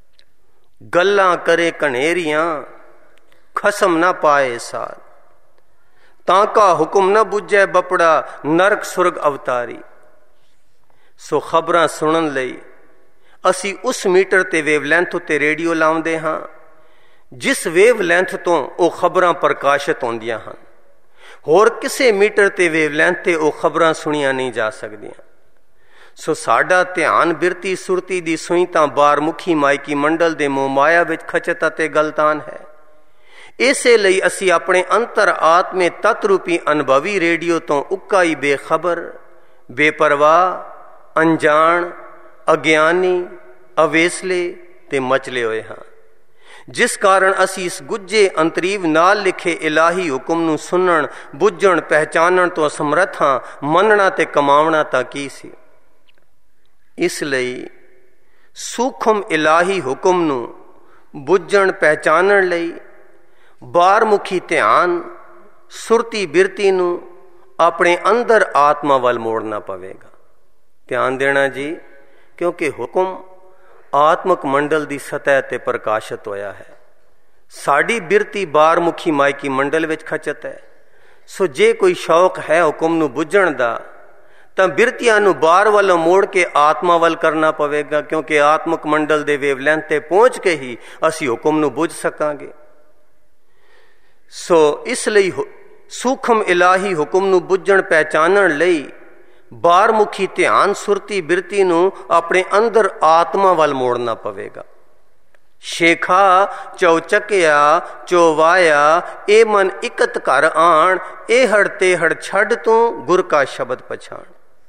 ਗੱਲਾਂ ਕਰੇ ਘਨੇਰੀਆਂ, ਖਸਮ ਨਾ ਪਾਏ ਸਾਧ, ਤਾਂ ਕਾ ਹੁਕਮ ਨਾ ਬੁੱਝੈ ਬਪੜਾ, ਨਰਕ ਸੁਰਗ ਅਵਤਾਰੀ। ਸੋ ਖਬਰਾਂ ਸੁਣਨ ਲਈ ਅਸੀਂ ਉਸ ਮੀਟਰ ਤੇ ਵੇਵਲੈਂਥ ਉੱਤੇ ਰੇਡੀਓ ਲਾਉਂਦੇ ਹਾਂ ਜਿਸ ਵੇਵਲੈਂਥ ਤੋਂ ਉਹ ਖਬਰਾਂ ਪ੍ਰਕਾਸ਼ਿਤ ਹੁੰਦੀਆਂ ਹਨ। ਹੋਰ ਕਿਸੇ ਮੀਟਰ ਤੇ ਵੇਵਲੈਂਥ ਤੇ ਉਹ ਖਬਰਾਂ ਸੁਣੀਆਂ ਨਹੀਂ ਜਾ ਸਕਦੀਆਂ। ਸੋ ਸਾਡਾ ਧਿਆਨ ਬਿਰਤੀ ਸੁਰਤੀ ਦੀ ਸੂਈ ਤਾਂ ਬਾਰਮੁਖੀ ਮਾਇਕੀ ਮੰਡਲ ਦੇ ਮੋਹ ਮਾਇਆ ਵਿੱਚ ਖਚਤ ਅਤੇ ਗਲਤਾਨ ਹੈ। ਇਸੇ ਲਈ ਅਸੀਂ ਆਪਣੇ ਅੰਤਰ ਆਤਮੇ ਤਤ ਰੂਪੀ ਅਨੁਭਵੀ ਰੇਡੀਓ ਤੋਂ ਉੱਕਾ ਹੀ ਬੇਖਬਰ, ਬੇਪਰਵਾਹ, ਅਣਜਾਣ, ਅਗਿਆਨੀ, ਅਵੇਸਲੇ, ਤੇ ਮਚਲੇ ਹੋਏ ਹਾਂ, ਜਿਸ ਕਾਰਨ ਅਸੀਂ ਇਸ ਗੁੱਜੇ ਅੰਤਰੀਵ ਨਾਲ ਲਿਖੇ ਇਲਾਹੀ ਹੁਕਮ ਨੂੰ ਸੁਣਨ, ਬੁੱਝਣ, ਪਹਿਚਾਨਣ ਤੋਂ ਅਸਮਰੱਥ ਹਾਂ। ਮੰਨਣਾ ਤੇ ਕਮਾਉਣਾ ਤਾਂ ਕੀ ਸੀ। ਇਸ ਲਈ ਸੂਖਮ ਇਲਾਹੀ ਹੁਕਮ ਨੂੰ ਬੁੱਝਣ, ਪਹਿਚਾਨਣ ਲਈ ਬਾਹਰਮੁਖੀ ਧਿਆਨ, ਸੁਰਤੀ ਬਿਰਤੀ ਨੂੰ ਆਪਣੇ ਅੰਦਰ ਆਤਮਾ ਵੱਲ ਮੋੜਨਾ ਪਵੇਗਾ। ਧਿਆਨ ਦੇਣਾ ਜੀ, ਕਿਉਂਕਿ ਹੁਕਮ ਆਤਮਕ ਮੰਡਲ ਦੀ ਸਤਹ ਤੇ ਪ੍ਰਕਾਸ਼ਿਤ ਹੋਇਆ ਹੈ। ਸਾਡੀ ਬਿਰਤੀ ਬਾਹਰਮੁਖੀ ਮਾਇਕੀ ਮੰਡਲ ਵਿੱਚ ਖਚਤ ਹੈ। ਸੋ ਜੇ ਕੋਈ ਸ਼ੌਕ ਹੈ ਹੁਕਮ ਨੂੰ ਬੁੱਝਣ ਦਾ, ਤਾਂ ਬਿਰਤੀਆਂ ਨੂੰ ਬਾਹਰ ਵੱਲੋਂ ਮੋੜ ਕੇ ਆਤਮਾ ਵੱਲ ਕਰਨਾ ਪਵੇਗਾ, ਕਿਉਂਕਿ ਆਤਮਕ ਮੰਡਲ ਦੇ ਵੇਵਲੈਂਥ ਤੇ ਪਹੁੰਚ ਕੇ ਹੀ ਅਸੀਂ ਹੁਕਮ ਨੂੰ ਬੁੱਝ ਸਕਾਂਗੇ। ਸੋ ਇਸ ਲਈ ਸੂਖਮ ਇਲਾਹੀ ਹੁਕਮ ਨੂੰ ਬੁੱਝਣ, ਪਹਿਚਾਨਣ ਲਈ ਬਾਹਰਮੁਖੀ ਧਿਆਨ, ਸੁਰਤੀ ਬਿਰਤੀ ਨੂੰ ਆਪਣੇ ਅੰਦਰ ਆਤਮਾ ਵੱਲ ਮੋੜਨਾ ਪਵੇਗਾ। ਸ਼ੇਖਾ ਚੌਚਕਿਆ ਚੋਵਾਇਆ, ਇਹ ਮਨ ਇਕਤ ਘਰ ਆਣ, ਇਹ ਹੜ ਤੇ ਹੜ ਛੱਡ ਤੂੰ ਗੁਰ ਕਾ ਸ਼ਬਦ ਪਛਾਣ।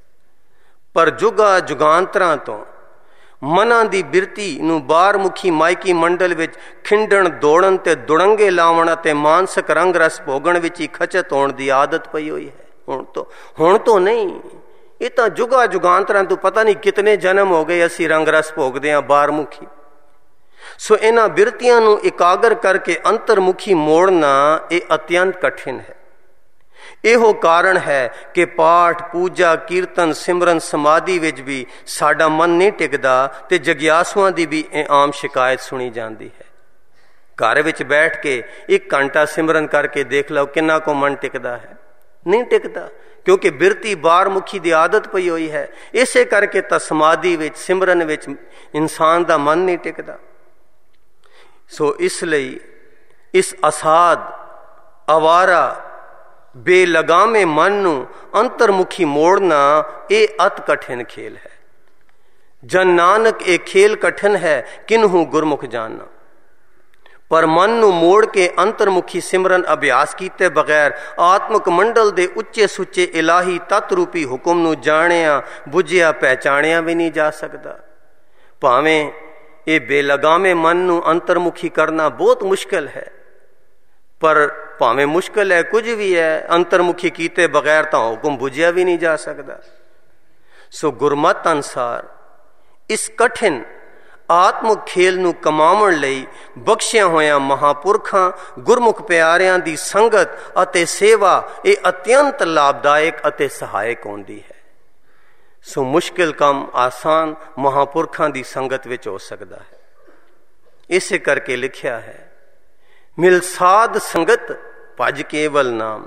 ਪਰ ਜੁਗਾ ਜੁਗਾਂਤਰਾਂ ਤੋਂ ਮਨਾਂ ਦੀ ਬਿਰਤੀ ਨੂੰ ਬਾਹਰਮੁਖੀ ਮਾਇਕੀ ਮੰਡਲ ਵਿੱਚ ਖਿੰਡਣ, ਦੌੜਨ ਤੇ ਦੁੜੰਗੇ ਲਾਵਣ ਅਤੇ ਮਾਨਸਿਕ ਰੰਗ ਰਸ ਭੋਗਣ ਵਿੱਚ ਹੀ ਖਚਤ ਹੋਣ ਦੀ ਆਦਤ ਪਈ ਹੋਈ ਹੈ। ਹੁਣ ਤੋਂ ਹੁਣ ਤੋਂ ਨਹੀਂ, ਇਹ ਤਾਂ ਜੁਗਾ ਜੁਗਾਂਤਰਾਂ ਤੋਂ ਪਤਾ ਨਹੀਂ ਕਿਤਨੇ ਜਨਮ ਹੋ ਗਏ ਅਸੀਂ ਰੰਗ ਰਸ ਭੋਗਦੇ ਹਾਂ ਬਾਹਰਮੁਖੀ। ਸੋ ਇਹਨਾਂ ਬਿਰਤੀਆਂ ਨੂੰ ਇਕਾਗਰ ਕਰਕੇ ਅੰਤਰਮੁਖੀ ਮੋੜਨਾ ਇਹ ਅਤਿਅੰਤ ਕਠਿਨ ਹੈ। ਇਹੋ ਕਾਰਨ ਹੈ ਕਿ ਪਾਠ, ਪੂਜਾ, ਕੀਰਤਨ, ਸਿਮਰਨ, ਸਮਾਧੀ ਵਿੱਚ ਵੀ ਸਾਡਾ ਮਨ ਨਹੀਂ ਟਿਕਦਾ ਤੇ ਜਗਿਆਸੂਆਂ ਦੀ ਵੀ ਇਹ ਆਮ ਸ਼ਿਕਾਇਤ ਸੁਣੀ ਜਾਂਦੀ ਹੈ। ਘਰ ਵਿੱਚ ਬੈਠ ਕੇ ਇੱਕ ਘੰਟਾ ਸਿਮਰਨ ਕਰਕੇ ਦੇਖ ਲਓ ਕਿੰਨਾ ਕੋ ਮਨ ਟਿਕਦਾ ਹੈ। ਨਹੀਂ ਟਿਕਦਾ, ਕਿਉਂਕਿ ਬਿਰਤੀ ਬਾਹਰਮੁਖੀ ਦੀ ਆਦਤ ਪਈ ਹੋਈ ਹੈ। ਇਸੇ ਕਰਕੇ ਤਾਂ ਸਮਾਧੀ ਵਿੱਚ, ਸਿਮਰਨ ਵਿੱਚ ਇਨਸਾਨ ਦਾ ਮਨ ਨਹੀਂ ਟਿਕਦਾ। ਸੋ ਇਸ ਲਈ ਇਸ ਅਸਾਧ, ਅਵਾਰਾ, ਬੇਲਗਾਮੇ ਮਨ ਨੂੰ ਅੰਤਰਮੁਖੀ ਮੋੜਨਾ ਇਹ ਅਤ ਕਠਿਨ ਖੇਲ ਹੈ। ਜਨ ਨਾਨਕ ਇਹ ਖੇਲ ਕਠਿਨ ਹੈ, ਕਿਨਹੂ ਗੁਰਮੁਖ ਜਾਨਣਾ। ਪਰ ਮਨ ਨੂੰ ਮੋੜ ਕੇ ਅੰਤਰਮੁਖੀ ਸਿਮਰਨ ਅਭਿਆਸ ਕੀਤੇ ਬਗੈਰ ਆਤਮਕ ਮੰਡਲ ਦੇ ਉੱਚੇ ਸੁੱਚੇ ਇਲਾਹੀ ਤਤ ਰੂਪੀ ਹੁਕਮ ਨੂੰ ਜਾਣਿਆ, ਬੁੱਝਿਆ, ਪਹਿਚਾਣਿਆ ਵੀ ਨਹੀਂ ਜਾ ਸਕਦਾ। ਭਾਵੇਂ ਇਹ ਬੇਲਗਾਮੇ ਮਨ ਨੂੰ ਅੰਤਰਮੁਖੀ ਕਰਨਾ ਬਹੁਤ ਮੁਸ਼ਕਿਲ ਹੈ, ਪਰ ਭਾਵੇਂ ਮੁਸ਼ਕਿਲ ਹੈ, ਕੁਝ ਵੀ ਹੈ, ਅੰਤਰਮੁਖੀ ਕੀਤੇ ਬਗੈਰ ਤਾਂ ਹੁਕਮ ਬੁਝਿਆ ਵੀ ਨਹੀਂ ਜਾ ਸਕਦਾ। ਸੋ ਗੁਰਮਤ ਅਨੁਸਾਰ ਇਸ ਕਠਿਨ ਆਤਮਕ ਖੇਲ ਨੂੰ ਕਮਾਉਣ ਲਈ ਬਖਸ਼ਿਆ ਹੋਇਆਂ ਮਹਾਂਪੁਰਖਾਂ, ਗੁਰਮੁਖ ਪਿਆਰਿਆਂ ਦੀ ਸੰਗਤ ਅਤੇ ਸੇਵਾ ਇਹ ਅਤਿਅੰਤ ਲਾਭਦਾਇਕ ਅਤੇ ਸਹਾਇਕ ਹੁੰਦੀ ਹੈ। ਸੋ ਮੁਸ਼ਕਿਲ ਕੰਮ ਆਸਾਨ ਮਹਾਂਪੁਰਖਾਂ ਦੀ ਸੰਗਤ ਵਿੱਚ ਹੋ ਸਕਦਾ ਹੈ। ਇਸੇ ਕਰਕੇ ਲਿਖਿਆ ਹੈ, ਮਿਲ ਸਾਧ ਸੰਗਤ ਭਜ ਕੇਵਲ ਨਾਮ,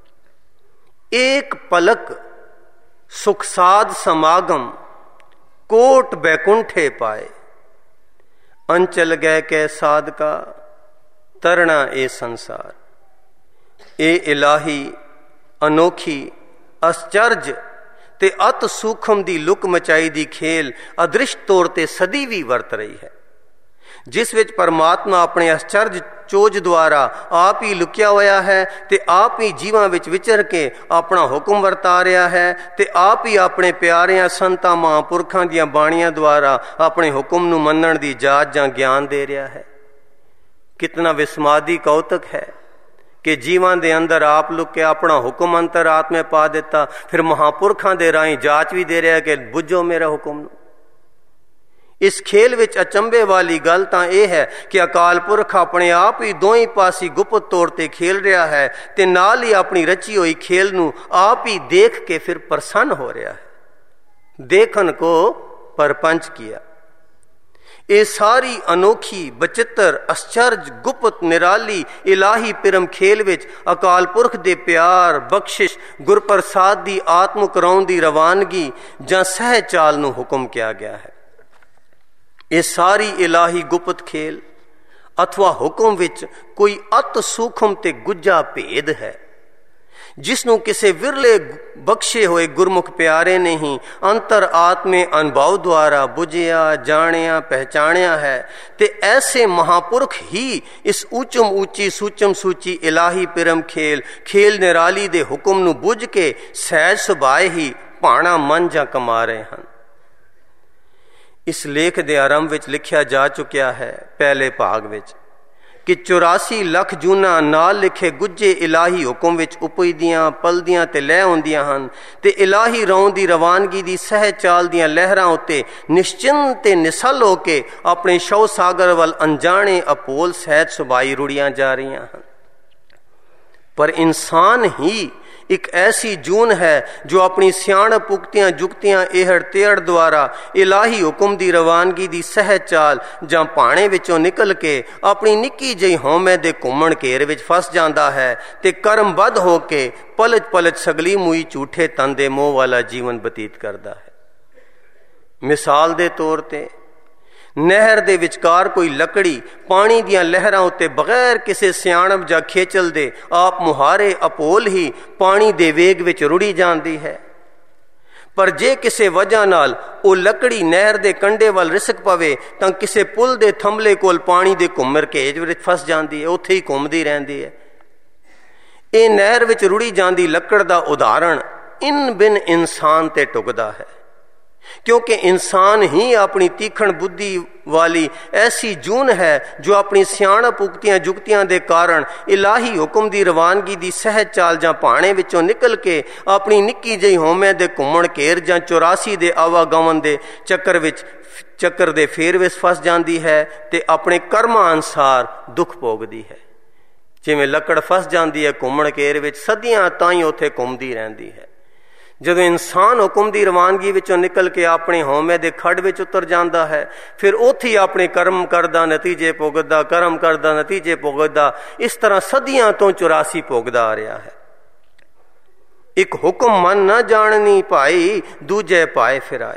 ਏਕ ਪਲਕ ਸੁਖ ਸਾਧ ਸਮਾਗਮ, ਕੋਟ ਬੈਕੁੰਠੇ ਪਾਏ। ਅੰਚਲ ਗਏ ਕੈ ਸਾਧਕਾ, ਤਰਣਾ ਇਹ ਸੰਸਾਰ। ਇਹ ਇਲਾਹੀ ਅਨੋਖੀ, ਅਸਚਰਜ ਤੇ ਅਤ ਸੂਖਮ ਦੀ ਲੁਕ ਮਚਾਈ ਦੀ ਖੇਲ ਅਦ੍ਰਿਸ਼ਟ ਤੌਰ ਤੇ ਸਦੀ ਵੀ ਵਰਤ ਰਹੀ ਹੈ, ਜਿਸ ਵਿੱਚ ਪਰਮਾਤਮਾ ਆਪਣੇ ਅਸਚਰਜ ਚੋਜ ਦੁਆਰਾ ਆਪ ਹੀ ਲੁਕਿਆ ਹੋਇਆ ਹੈ ਤੇ ਆਪ ਹੀ ਜੀਵਾਂ ਵਿੱਚ ਵਿਚਰ ਕੇ ਆਪਣਾ ਹੁਕਮ ਵਰਤਾ ਰਿਹਾ ਹੈ ਤੇ ਆਪ ਹੀ ਆਪਣੇ ਪਿਆਰਿਆਂ ਸੰਤਾਂ ਮਹਾਂਪੁਰਖਾਂ ਦੀਆਂ ਬਾਣੀਆਂ ਦੁਆਰਾ ਆਪਣੇ ਹੁਕਮ ਨੂੰ ਮੰਨਣ ਦੀ ਜਾਚ ਜਾਂ ਗਿਆਨ ਦੇ ਰਿਹਾ ਹੈ। ਕਿਤਨਾ ਵਿਸਮਾਦੀ ਕੌਤਕ ਹੈ ਕਿ ਜੀਵਾਂ ਦੇ ਅੰਦਰ ਆਪ ਲੁਕ ਕੇ ਆਪਣਾ ਹੁਕਮ ਅੰਤਰ ਆਤਮੇ ਪਾ ਦਿੱਤਾ, ਫਿਰ ਮਹਾਂਪੁਰਖਾਂ ਦੇ ਰਾਹੀਂ ਜਾਚ ਵੀ ਦੇ ਰਿਹਾ ਕਿ ਬੁੱਝੋ ਮੇਰੇ ਹੁਕਮ ਨੂੰ। ਇਸ ਖੇਲ ਵਿੱਚ ਅਚੰਭੇ ਵਾਲੀ ਗੱਲ ਤਾਂ ਇਹ ਹੈ ਕਿ ਅਕਾਲ ਪੁਰਖ ਆਪਣੇ ਆਪ ਹੀ ਦੋਹੀਂ ਪਾਸੀ ਗੁਪਤ ਤੌਰ ਤੇ ਖੇਲ ਰਿਹਾ ਹੈ ਤੇ ਨਾਲ ਹੀ ਆਪਣੀ ਰਚੀ ਹੋਈ ਖੇਲ ਨੂੰ ਆਪ ਹੀ ਦੇਖ ਕੇ ਫਿਰ ਪ੍ਰਸੰਨ ਹੋ ਰਿਹਾ ਹੈ। ਦੇਖਨ ਕੋ ਪਰਪੰਚ ਕੀਆ। ਇਹ ਸਾਰੀ ਅਨੋਖੀ, ਬਚਿੱਤਰ, ਅਸਚਰਜ, ਗੁਪਤ, ਨਿਰਾਲੀ ਇਲਾਹੀ ਪਿਰਮ ਖੇਲ ਵਿੱਚ ਅਕਾਲ ਪੁਰਖ ਦੇ ਪਿਆਰ, ਬਖਸ਼ਿਸ਼, ਗੁਰਪ੍ਰਸਾਦ ਦੀ ਆਤਮਕ ਰੌਣ ਦੀ ਰਵਾਨਗੀ ਜਾਂ ਸਹਿਜ ਚਾਲ ਨੂੰ ਹੁਕਮ ਕਿਹਾ ਗਿਆ ਹੈ। ਇਹ ਸਾਰੀ ਇਲਾਹੀ ਗੁਪਤ ਖੇਲ ਅਥਵਾ ਹੁਕਮ ਵਿੱਚ ਕੋਈ ਅਤ ਸੂਖਮ ਤੇ ਗੁੱਝਾ ਭੇਦ ਹੈ, ਜਿਸ ਨੂੰ ਕਿਸੇ ਵਿਰਲੇ ਬਖਸ਼ੇ ਹੋਏ ਗੁਰਮੁਖ ਪਿਆਰੇ ਨੇ ਹੀ ਅੰਤਰ ਆਤਮੇ ਅਨੁਭਵ ਦੁਆਰਾ ਬੁਝਿਆ, ਜਾਣਿਆ, ਪਹਿਚਾਣਿਆ ਹੈ ਤੇ ਐਸੇ ਮਹਾਂਪੁਰਖ ਹੀ ਇਸ ਉੱਚਮ ਉੱਚੀ ਸੂਚਮ ਸੂਚੀ ਇਲਾਹੀ ਪਿਰਮ ਖੇਲ ਖੇਲ ਨਿਰਾਲੀ ਦੇ ਹੁਕਮ ਨੂੰ ਬੁੱਝ ਕੇ ਸਹਿਜ ਸੁਭਾਏ ਹੀ ਭਾਣਾ ਮਨ ਜਾਂ ਕਮਾ ਰਹੇ ਹਨ। ਇਸ ਲੇਖ ਦੇ ਆਰੰਭ ਵਿੱਚ ਲਿਖਿਆ ਜਾ ਚੁੱਕਿਆ ਹੈ ਪਹਿਲੇ ਭਾਗ ਵਿੱਚ ਕਿ ਚੁਰਾਸੀ ਲੱਖ ਜੂਨਾਂ ਨਾਲ ਲਿਖੇ ਗੁੱਜੇ ਇਲਾਹੀ ਹੁਕਮ ਵਿੱਚ ਉਪਜਦੀਆਂ, ਪਲਦੀਆਂ ਤੇ ਲਹਿ ਹੁੰਦੀਆਂ ਹਨ ਤੇ ਇਲਾਹੀ ਰੌਂ ਦੀ ਰਵਾਨਗੀ ਦੀ ਸਹਿਜ ਚਾਲ ਦੀਆਂ ਲਹਿਰਾਂ ਉੱਤੇ ਨਿਸ਼ਚਿੰਤ ਤੇ ਨਿਸਲ ਹੋ ਕੇ ਆਪਣੇ ਸ਼ੌ ਸਾਗਰ ਵੱਲ ਅਣਜਾਣੇ ਅਪੋਲ ਸਹਿਜ ਸੁਭਾਈ ਰੁੜੀਆਂ ਜਾ ਰਹੀਆਂ ਹਨ। ਪਰ ਇਨਸਾਨ ਹੀ ਇੱਕ ਐਸੀ ਜੂਨ ਹੈ ਜੋ ਆਪਣੀ ਸਿਆਣਪ ਪੁਖਤੀਆਂ ਜੁਗਤੀਆਂ ਇਹੜ ਤੇੜ ਦੁਆਰਾ ਇਲਾਹੀ ਹੁਕਮ ਦੀ ਰਵਾਨਗੀ ਦੀ ਸਹਿਜ ਚਾਲ ਜਾਂ ਭਾਣੇ ਵਿੱਚੋਂ ਨਿਕਲ ਕੇ ਆਪਣੀ ਨਿੱਕੀ ਜਿਹੀ ਹਉਮੈ ਦੇ ਘੁੰਮਣ ਘੇਰ ਵਿੱਚ ਫਸ ਜਾਂਦਾ ਹੈ ਤੇ ਕਰਮਬੱਧ ਹੋ ਕੇ ਪਲਚ ਪਲਚ ਸਗਲੀ ਮੂਈ ਝੂਠੇ ਤਨ ਦੇ ਮੋਹ ਵਾਲਾ ਜੀਵਨ ਬਤੀਤ ਕਰਦਾ ਹੈ। ਮਿਸਾਲ ਦੇ ਤੌਰ ਤੇ ਨਹਿਰ ਦੇ ਵਿਚਕਾਰ ਕੋਈ ਲੱਕੜੀ ਪਾਣੀ ਦੀਆਂ ਲਹਿਰਾਂ ਉੱਤੇ ਬਗੈਰ ਕਿਸੇ ਸਿਆਣਪ ਜਾਂ ਖੇਚਲ ਦੇ ਆਪ ਮੁਹਾਰੇ ਅਪੋਲ ਹੀ ਪਾਣੀ ਦੇ ਵੇਗ ਵਿੱਚ ਰੁੜੀ ਜਾਂਦੀ ਹੈ। ਪਰ ਜੇ ਕਿਸੇ ਵਜ੍ਹਾ ਨਾਲ ਉਹ ਲੱਕੜੀ ਨਹਿਰ ਦੇ ਕੰਢੇ ਵੱਲ ਰਿਸਕ ਪਵੇ ਤਾਂ ਕਿਸੇ ਪੁਲ ਦੇ ਥੰਮਲੇ ਕੋਲ ਪਾਣੀ ਦੇ ਘੁੰਮਰ ਘੇਜ ਵਿੱਚ ਫਸ ਜਾਂਦੀ ਹੈ, ਉੱਥੇ ਹੀ ਘੁੰਮਦੀ ਰਹਿੰਦੀ ਹੈ। ਇਹ ਨਹਿਰ ਵਿੱਚ ਰੁੜੀ ਜਾਂਦੀ ਲੱਕੜ ਦਾ ਉਦਾਹਰਣ ਇਨ ਬਿਨ ਇਨਸਾਨ ਤੇ ਟੁਕਦਾ ਹੈ, ਕਿਉਂਕਿ ਇਨਸਾਨ ਹੀ ਆਪਣੀ ਤੀਖਣ ਬੁੱਧੀ ਵਾਲੀ ਐਸੀ ਜੂਨ ਹੈ ਜੋ ਆਪਣੀ ਸਿਆਣਪ ਉਕਤੀਆਂ ਜੁਗਤੀਆਂ ਦੇ ਕਾਰਨ ਇਲਾਹੀ ਹੁਕਮ ਦੀ ਰਵਾਨਗੀ ਦੀ ਸਹਿਜ ਚਾਲ ਜਾਂ ਭਾਣੇ ਵਿੱਚੋਂ ਨਿਕਲ ਕੇ ਆਪਣੀ ਨਿੱਕੀ ਜਿਹੀ ਹਉਮੈ ਦੇ ਘੁੰਮਣ ਘੇਰ ਜਾਂ ਚੁਰਾਸੀ ਦੇ ਆਵਾਗਮਨ ਦੇ ਚੱਕਰ ਵਿੱਚ ਚੱਕਰ ਦੇ ਫੇਰ ਵਿੱਚ ਫਸ ਜਾਂਦੀ ਹੈ ਤੇ ਆਪਣੇ ਕਰਮਾਂ ਅਨੁਸਾਰ ਦੁੱਖ ਭੋਗਦੀ ਹੈ। ਜਿਵੇਂ ਲੱਕੜ ਫਸ ਜਾਂਦੀ ਹੈ ਘੁੰਮਣ ਘੇਰ ਵਿੱਚ, ਸਦੀਆਂ ਤਾਈਂ ਉੱਥੇ ਘੁੰਮਦੀ ਰਹਿੰਦੀ ਹੈ। ਜਦੋਂ ਇਨਸਾਨ ਹੁਕਮ ਦੀ ਰਵਾਨਗੀ ਵਿੱਚੋਂ ਨਿਕਲ ਕੇ ਆਪਣੇ ਹਉਮੈ ਦੇ ਖੱਡ ਵਿੱਚ ਉਤਰ ਜਾਂਦਾ ਹੈ, ਫਿਰ ਉੱਥੇ ਹੀ ਆਪਣੇ ਕਰਮ ਕਰਦਾ ਨਤੀਜੇ ਭੁਗਤਦਾ, ਕਰਮ ਕਰਦਾ ਨਤੀਜੇ ਭੁਗਤਦਾ, ਇਸ ਤਰ੍ਹਾਂ ਸਦੀਆਂ ਤੋਂ ਚੁਰਾਸੀ ਭੋਗਦਾ ਆ ਰਿਹਾ ਹੈ। ਇੱਕ ਹੁਕਮ ਮਨ ਨਾ ਜਾਣਨੀ ਭਾਈ, ਦੂਜੇ ਪਾਏ ਫਿਰਾਏ।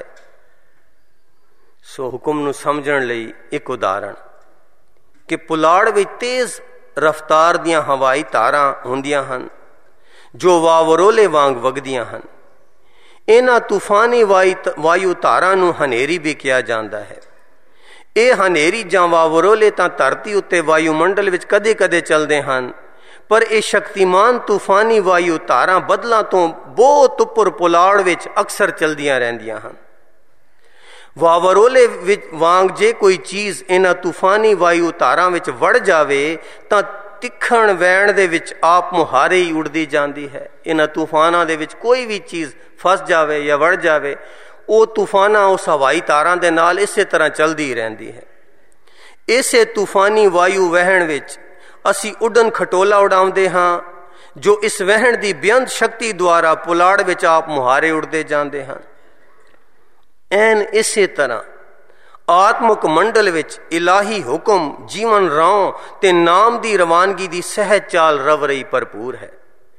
ਸੋ ਹੁਕਮ ਨੂੰ ਸਮਝਣ ਲਈ ਇੱਕ ਉਦਾਹਰਣ ਕਿ ਪੁਲਾੜ ਵਿੱਚ ਤੇਜ਼ ਰਫ਼ਤਾਰ ਦੀਆਂ ਹਵਾਈ ਧਾਰਾਂ ਹੁੰਦੀਆਂ ਹਨ ਜੋ ਵਾਵਰੋਲੇ ਵਾਂਗ ਵਗਦੀਆਂ ਹਨ। ਇਹਨਾਂ ਤੂਫਾਨੀ ਵਾਯੂ ਧਾਰਾਂ ਨੂੰ ਹਨੇਰੀ ਵੀ ਕਿਹਾ ਜਾਂਦਾ ਹੈ। ਇਹ ਹਨੇਰੀ ਜਾਂ ਵਾਵਰੋਲੇ ਤਾਂ ਧਰਤੀ ਉੱਤੇ ਵਾਯੂਮੰਡਲ ਵਿੱਚ ਕਦੇ ਕਦੇ ਚੱਲਦੇ ਹਨ, ਪਰ ਇਹ ਸ਼ਕਤੀਮਾਨ ਤੂਫਾਨੀ ਵਾਯੂ ਧਾਰਾਂ ਬੱਦਲਾਂ ਤੋਂ ਬਹੁਤ ਉੱਪਰ ਪੁਲਾੜ ਵਿੱਚ ਅਕਸਰ ਚਲਦੀਆਂ ਰਹਿੰਦੀਆਂ ਹਨ। ਵਾਵਰੋਲੇ ਵਿੱਚ ਵਾਂਗ ਜੇ ਕੋਈ ਚੀਜ਼ ਇਹਨਾਂ ਤੂਫਾਨੀ ਵਾਯੂ ਧਾਰਾਂ ਵਿੱਚ ਵੜ ਜਾਵੇ ਤਾਂ ਤਿੱਖਣ ਵੈਣ ਦੇ ਵਿੱਚ ਆਪ ਮੁਹਾਰੇ ਹੀ ਉੜਦੀ ਜਾਂਦੀ ਹੈ। ਇਹਨਾਂ ਤੂਫਾਨਾਂ ਦੇ ਵਿੱਚ ਕੋਈ ਵੀ ਚੀਜ਼ ਫਸ ਜਾਵੇ ਜਾਂ ਵੜ ਜਾਵੇ, ਉਹ ਤੂਫਾਨਾਂ ਉਸ ਹਵਾਈ ਤਾਰਾਂ ਦੇ ਨਾਲ ਇਸੇ ਤਰ੍ਹਾਂ ਚਲਦੀ ਰਹਿੰਦੀ ਹੈ। ਇਸੇ ਤੂਫਾਨੀ ਵਾਯੂ ਵਹਿਣ ਵਿੱਚ ਅਸੀਂ ਉੱਡਣ ਖਟੋਲਾ ਉਡਾਉਂਦੇ ਹਾਂ, ਜੋ ਇਸ ਵਹਿਣ ਦੀ ਬੇਅੰਤ ਸ਼ਕਤੀ ਦੁਆਰਾ ਪੁਲਾੜ ਵਿੱਚ ਆਪ ਮੁਹਾਰੇ ਉੜਦੇ ਜਾਂਦੇ ਹਨ। ਐਨ ਇਸੇ ਤਰ੍ਹਾਂ ਆਤਮਕ ਮੰਡਲ ਵਿੱਚ ਇਲਾਹੀ ਹੁਕਮ ਜੀਵਨ ਰੌਂ ਤੇ ਨਾਮ ਦੀ ਰਵਾਨਗੀ ਦੀ ਸਹਿਜ ਚਾਲ ਰਵ ਰਹੀ ਭਰਪੂਰ ਹੈ।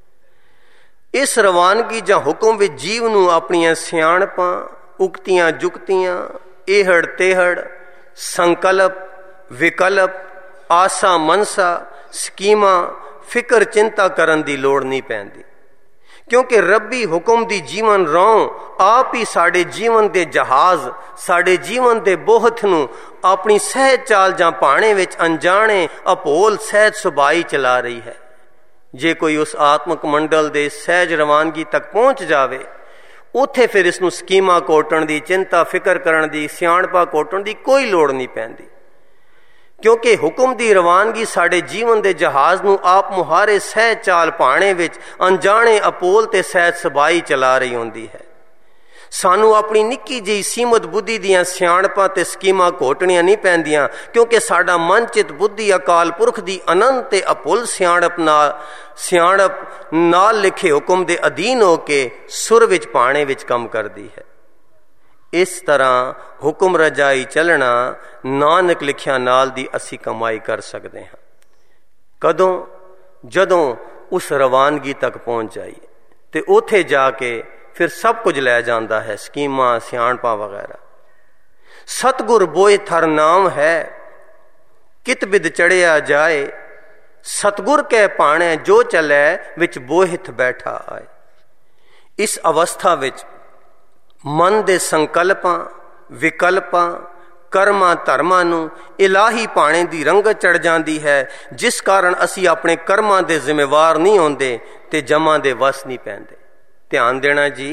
ਇਸ ਰਵਾਨਗੀ ਜਾਂ ਹੁਕਮ ਵਿੱਚ ਜੀਵ ਨੂੰ ਆਪਣੀਆਂ ਸਿਆਣਪਾਂ, ਉਕਤੀਆਂ ਜੁਗਤੀਆਂ, ਇਹੜ ਤੇਹੜ, ਸੰਕਲਪ, ਵਿਕਲਪ, ਆਸਾ ਮਨਸਾ, ਸਕੀਮਾਂ, ਫਿਕਰ ਚਿੰਤਾ ਕਰਨ ਦੀ ਲੋੜ ਨਹੀਂ ਪੈਂਦੀ, ਕਿਉਂਕਿ ਰੱਬੀ ਹੁਕਮ ਦੀ ਜੀਵਨ ਰੌਂ ਆਪ ਹੀ ਸਾਡੇ ਜੀਵਨ ਦੇ ਜਹਾਜ਼, ਸਾਡੇ ਜੀਵਨ ਦੇ ਬੋਹਥ ਨੂੰ ਆਪਣੀ ਸਹਿਜ ਚਾਲ ਜਾਂ ਭਾਣੇ ਵਿੱਚ ਅਣਜਾਣੇ ਅਭੋਲ ਸਹਿਜ ਸੁਭਾਈ ਚਲਾ ਰਹੀ ਹੈ। ਜੇ ਕੋਈ ਉਸ ਆਤਮਕ ਮੰਡਲ ਦੇ ਸਹਿਜ ਰਵਾਨਗੀ ਤੱਕ ਪਹੁੰਚ ਜਾਵੇ, ਉੱਥੇ ਫਿਰ ਇਸ ਨੂੰ ਸਕੀਮਾਂ ਕੋਟਣ ਦੀ, ਚਿੰਤਾ ਫਿਕਰ ਕਰਨ ਦੀ, ਸਿਆਣਪਾ ਕੋਟਣ ਦੀ ਕੋਈ ਲੋੜ ਨਹੀਂ ਪੈਂਦੀ, ਕਿਉਂਕਿ ਹੁਕਮ ਦੀ ਰਵਾਨਗੀ ਸਾਡੇ ਜੀਵਨ ਦੇ ਜਹਾਜ਼ ਨੂੰ ਆਪ ਮੁਹਾਰੇ ਸਹਿਜ ਚਾਲ ਭਾਣੇ ਵਿੱਚ ਅਣਜਾਣੇ ਅਪੋਲ ਤੇ ਸਹਿਜ ਸਬਾਈ ਚਲਾ ਰਹੀ ਹੁੰਦੀ ਹੈ। ਸਾਨੂੰ ਆਪਣੀ ਨਿੱਕੀ ਜਿਹੀ ਸੀਮਤ ਬੁੱਧੀ ਦੀਆਂ ਸਿਆਣਪਾਂ ਤੇ ਸਕੀਮਾਂ ਘੋਟਣੀਆਂ ਨਹੀਂ ਪੈਂਦੀਆਂ, ਕਿਉਂਕਿ ਸਾਡਾ ਮਨ ਚਿਤ ਬੁੱਧੀ ਅਕਾਲ ਪੁਰਖ ਦੀ ਅਨੰਤ ਤੇ ਅਪੁੱਲ ਸਿਆਣਪ ਨਾਲ ਸਿਆਣਪ ਨਾਲ ਲਿਖੇ ਹੁਕਮ ਦੇ ਅਧੀਨ ਹੋ ਕੇ ਸੁਰ ਵਿੱਚ ਭਾਣੇ ਵਿੱਚ ਕੰਮ ਕਰਦੀ ਹੈ। ਇਸ ਤਰ੍ਹਾਂ ਹੁਕਮ ਰਜਾਈ ਚੱਲਣਾ ਨਾਨਕ ਲਿਖਿਆ ਨਾਲ ਦੀ ਅਸੀਂ ਕਮਾਈ ਕਰ ਸਕਦੇ ਹਾਂ। ਕਦੋਂ? ਜਦੋਂ ਉਸ ਰਵਾਨਗੀ ਤੱਕ ਪਹੁੰਚ ਜਾਈਏ ਤੇ ਉੱਥੇ ਜਾ ਕੇ ਫਿਰ ਸਭ ਕੁਝ ਲੈ ਜਾਂਦਾ ਹੈ, ਸਕੀਮਾਂ, ਸਿਆਣਪਾਂ ਵਗੈਰਾ। ਸਤਗੁਰ ਬੋਏ ਥਰ ਨਾਮ ਹੈ, ਕਿਤ ਬਿਦ ਚੜਿਆ ਜਾਏ, ਸਤਗੁਰ ਕੈ ਭਾਣੇ ਜੋ ਚਲੈ, ਵਿੱਚ ਬੋਹਿਤ ਬੈਠਾ ਆਏ। ਇਸ ਅਵਸਥਾ ਵਿੱਚ ਮਨ ਦੇ ਸੰਕਲਪਾਂ, ਵਿਕਲਪਾਂ, ਕਰਮਾਂ ਧਰਮਾਂ ਨੂੰ ਇਲਾਹੀ ਭਾਣੇ ਦੀ ਰੰਗਤ ਚੜ ਜਾਂਦੀ ਹੈ, ਜਿਸ ਕਾਰਨ ਅਸੀਂ ਆਪਣੇ ਕਰਮਾਂ ਦੇ ਜ਼ਿੰਮੇਵਾਰ ਨਹੀਂ ਹੁੰਦੇ ਤੇ ਜਮਾਂ ਦੇ ਵਸ ਨਹੀਂ ਪੈਂਦੇ। ਧਿਆਨ ਦੇਣਾ ਜੀ,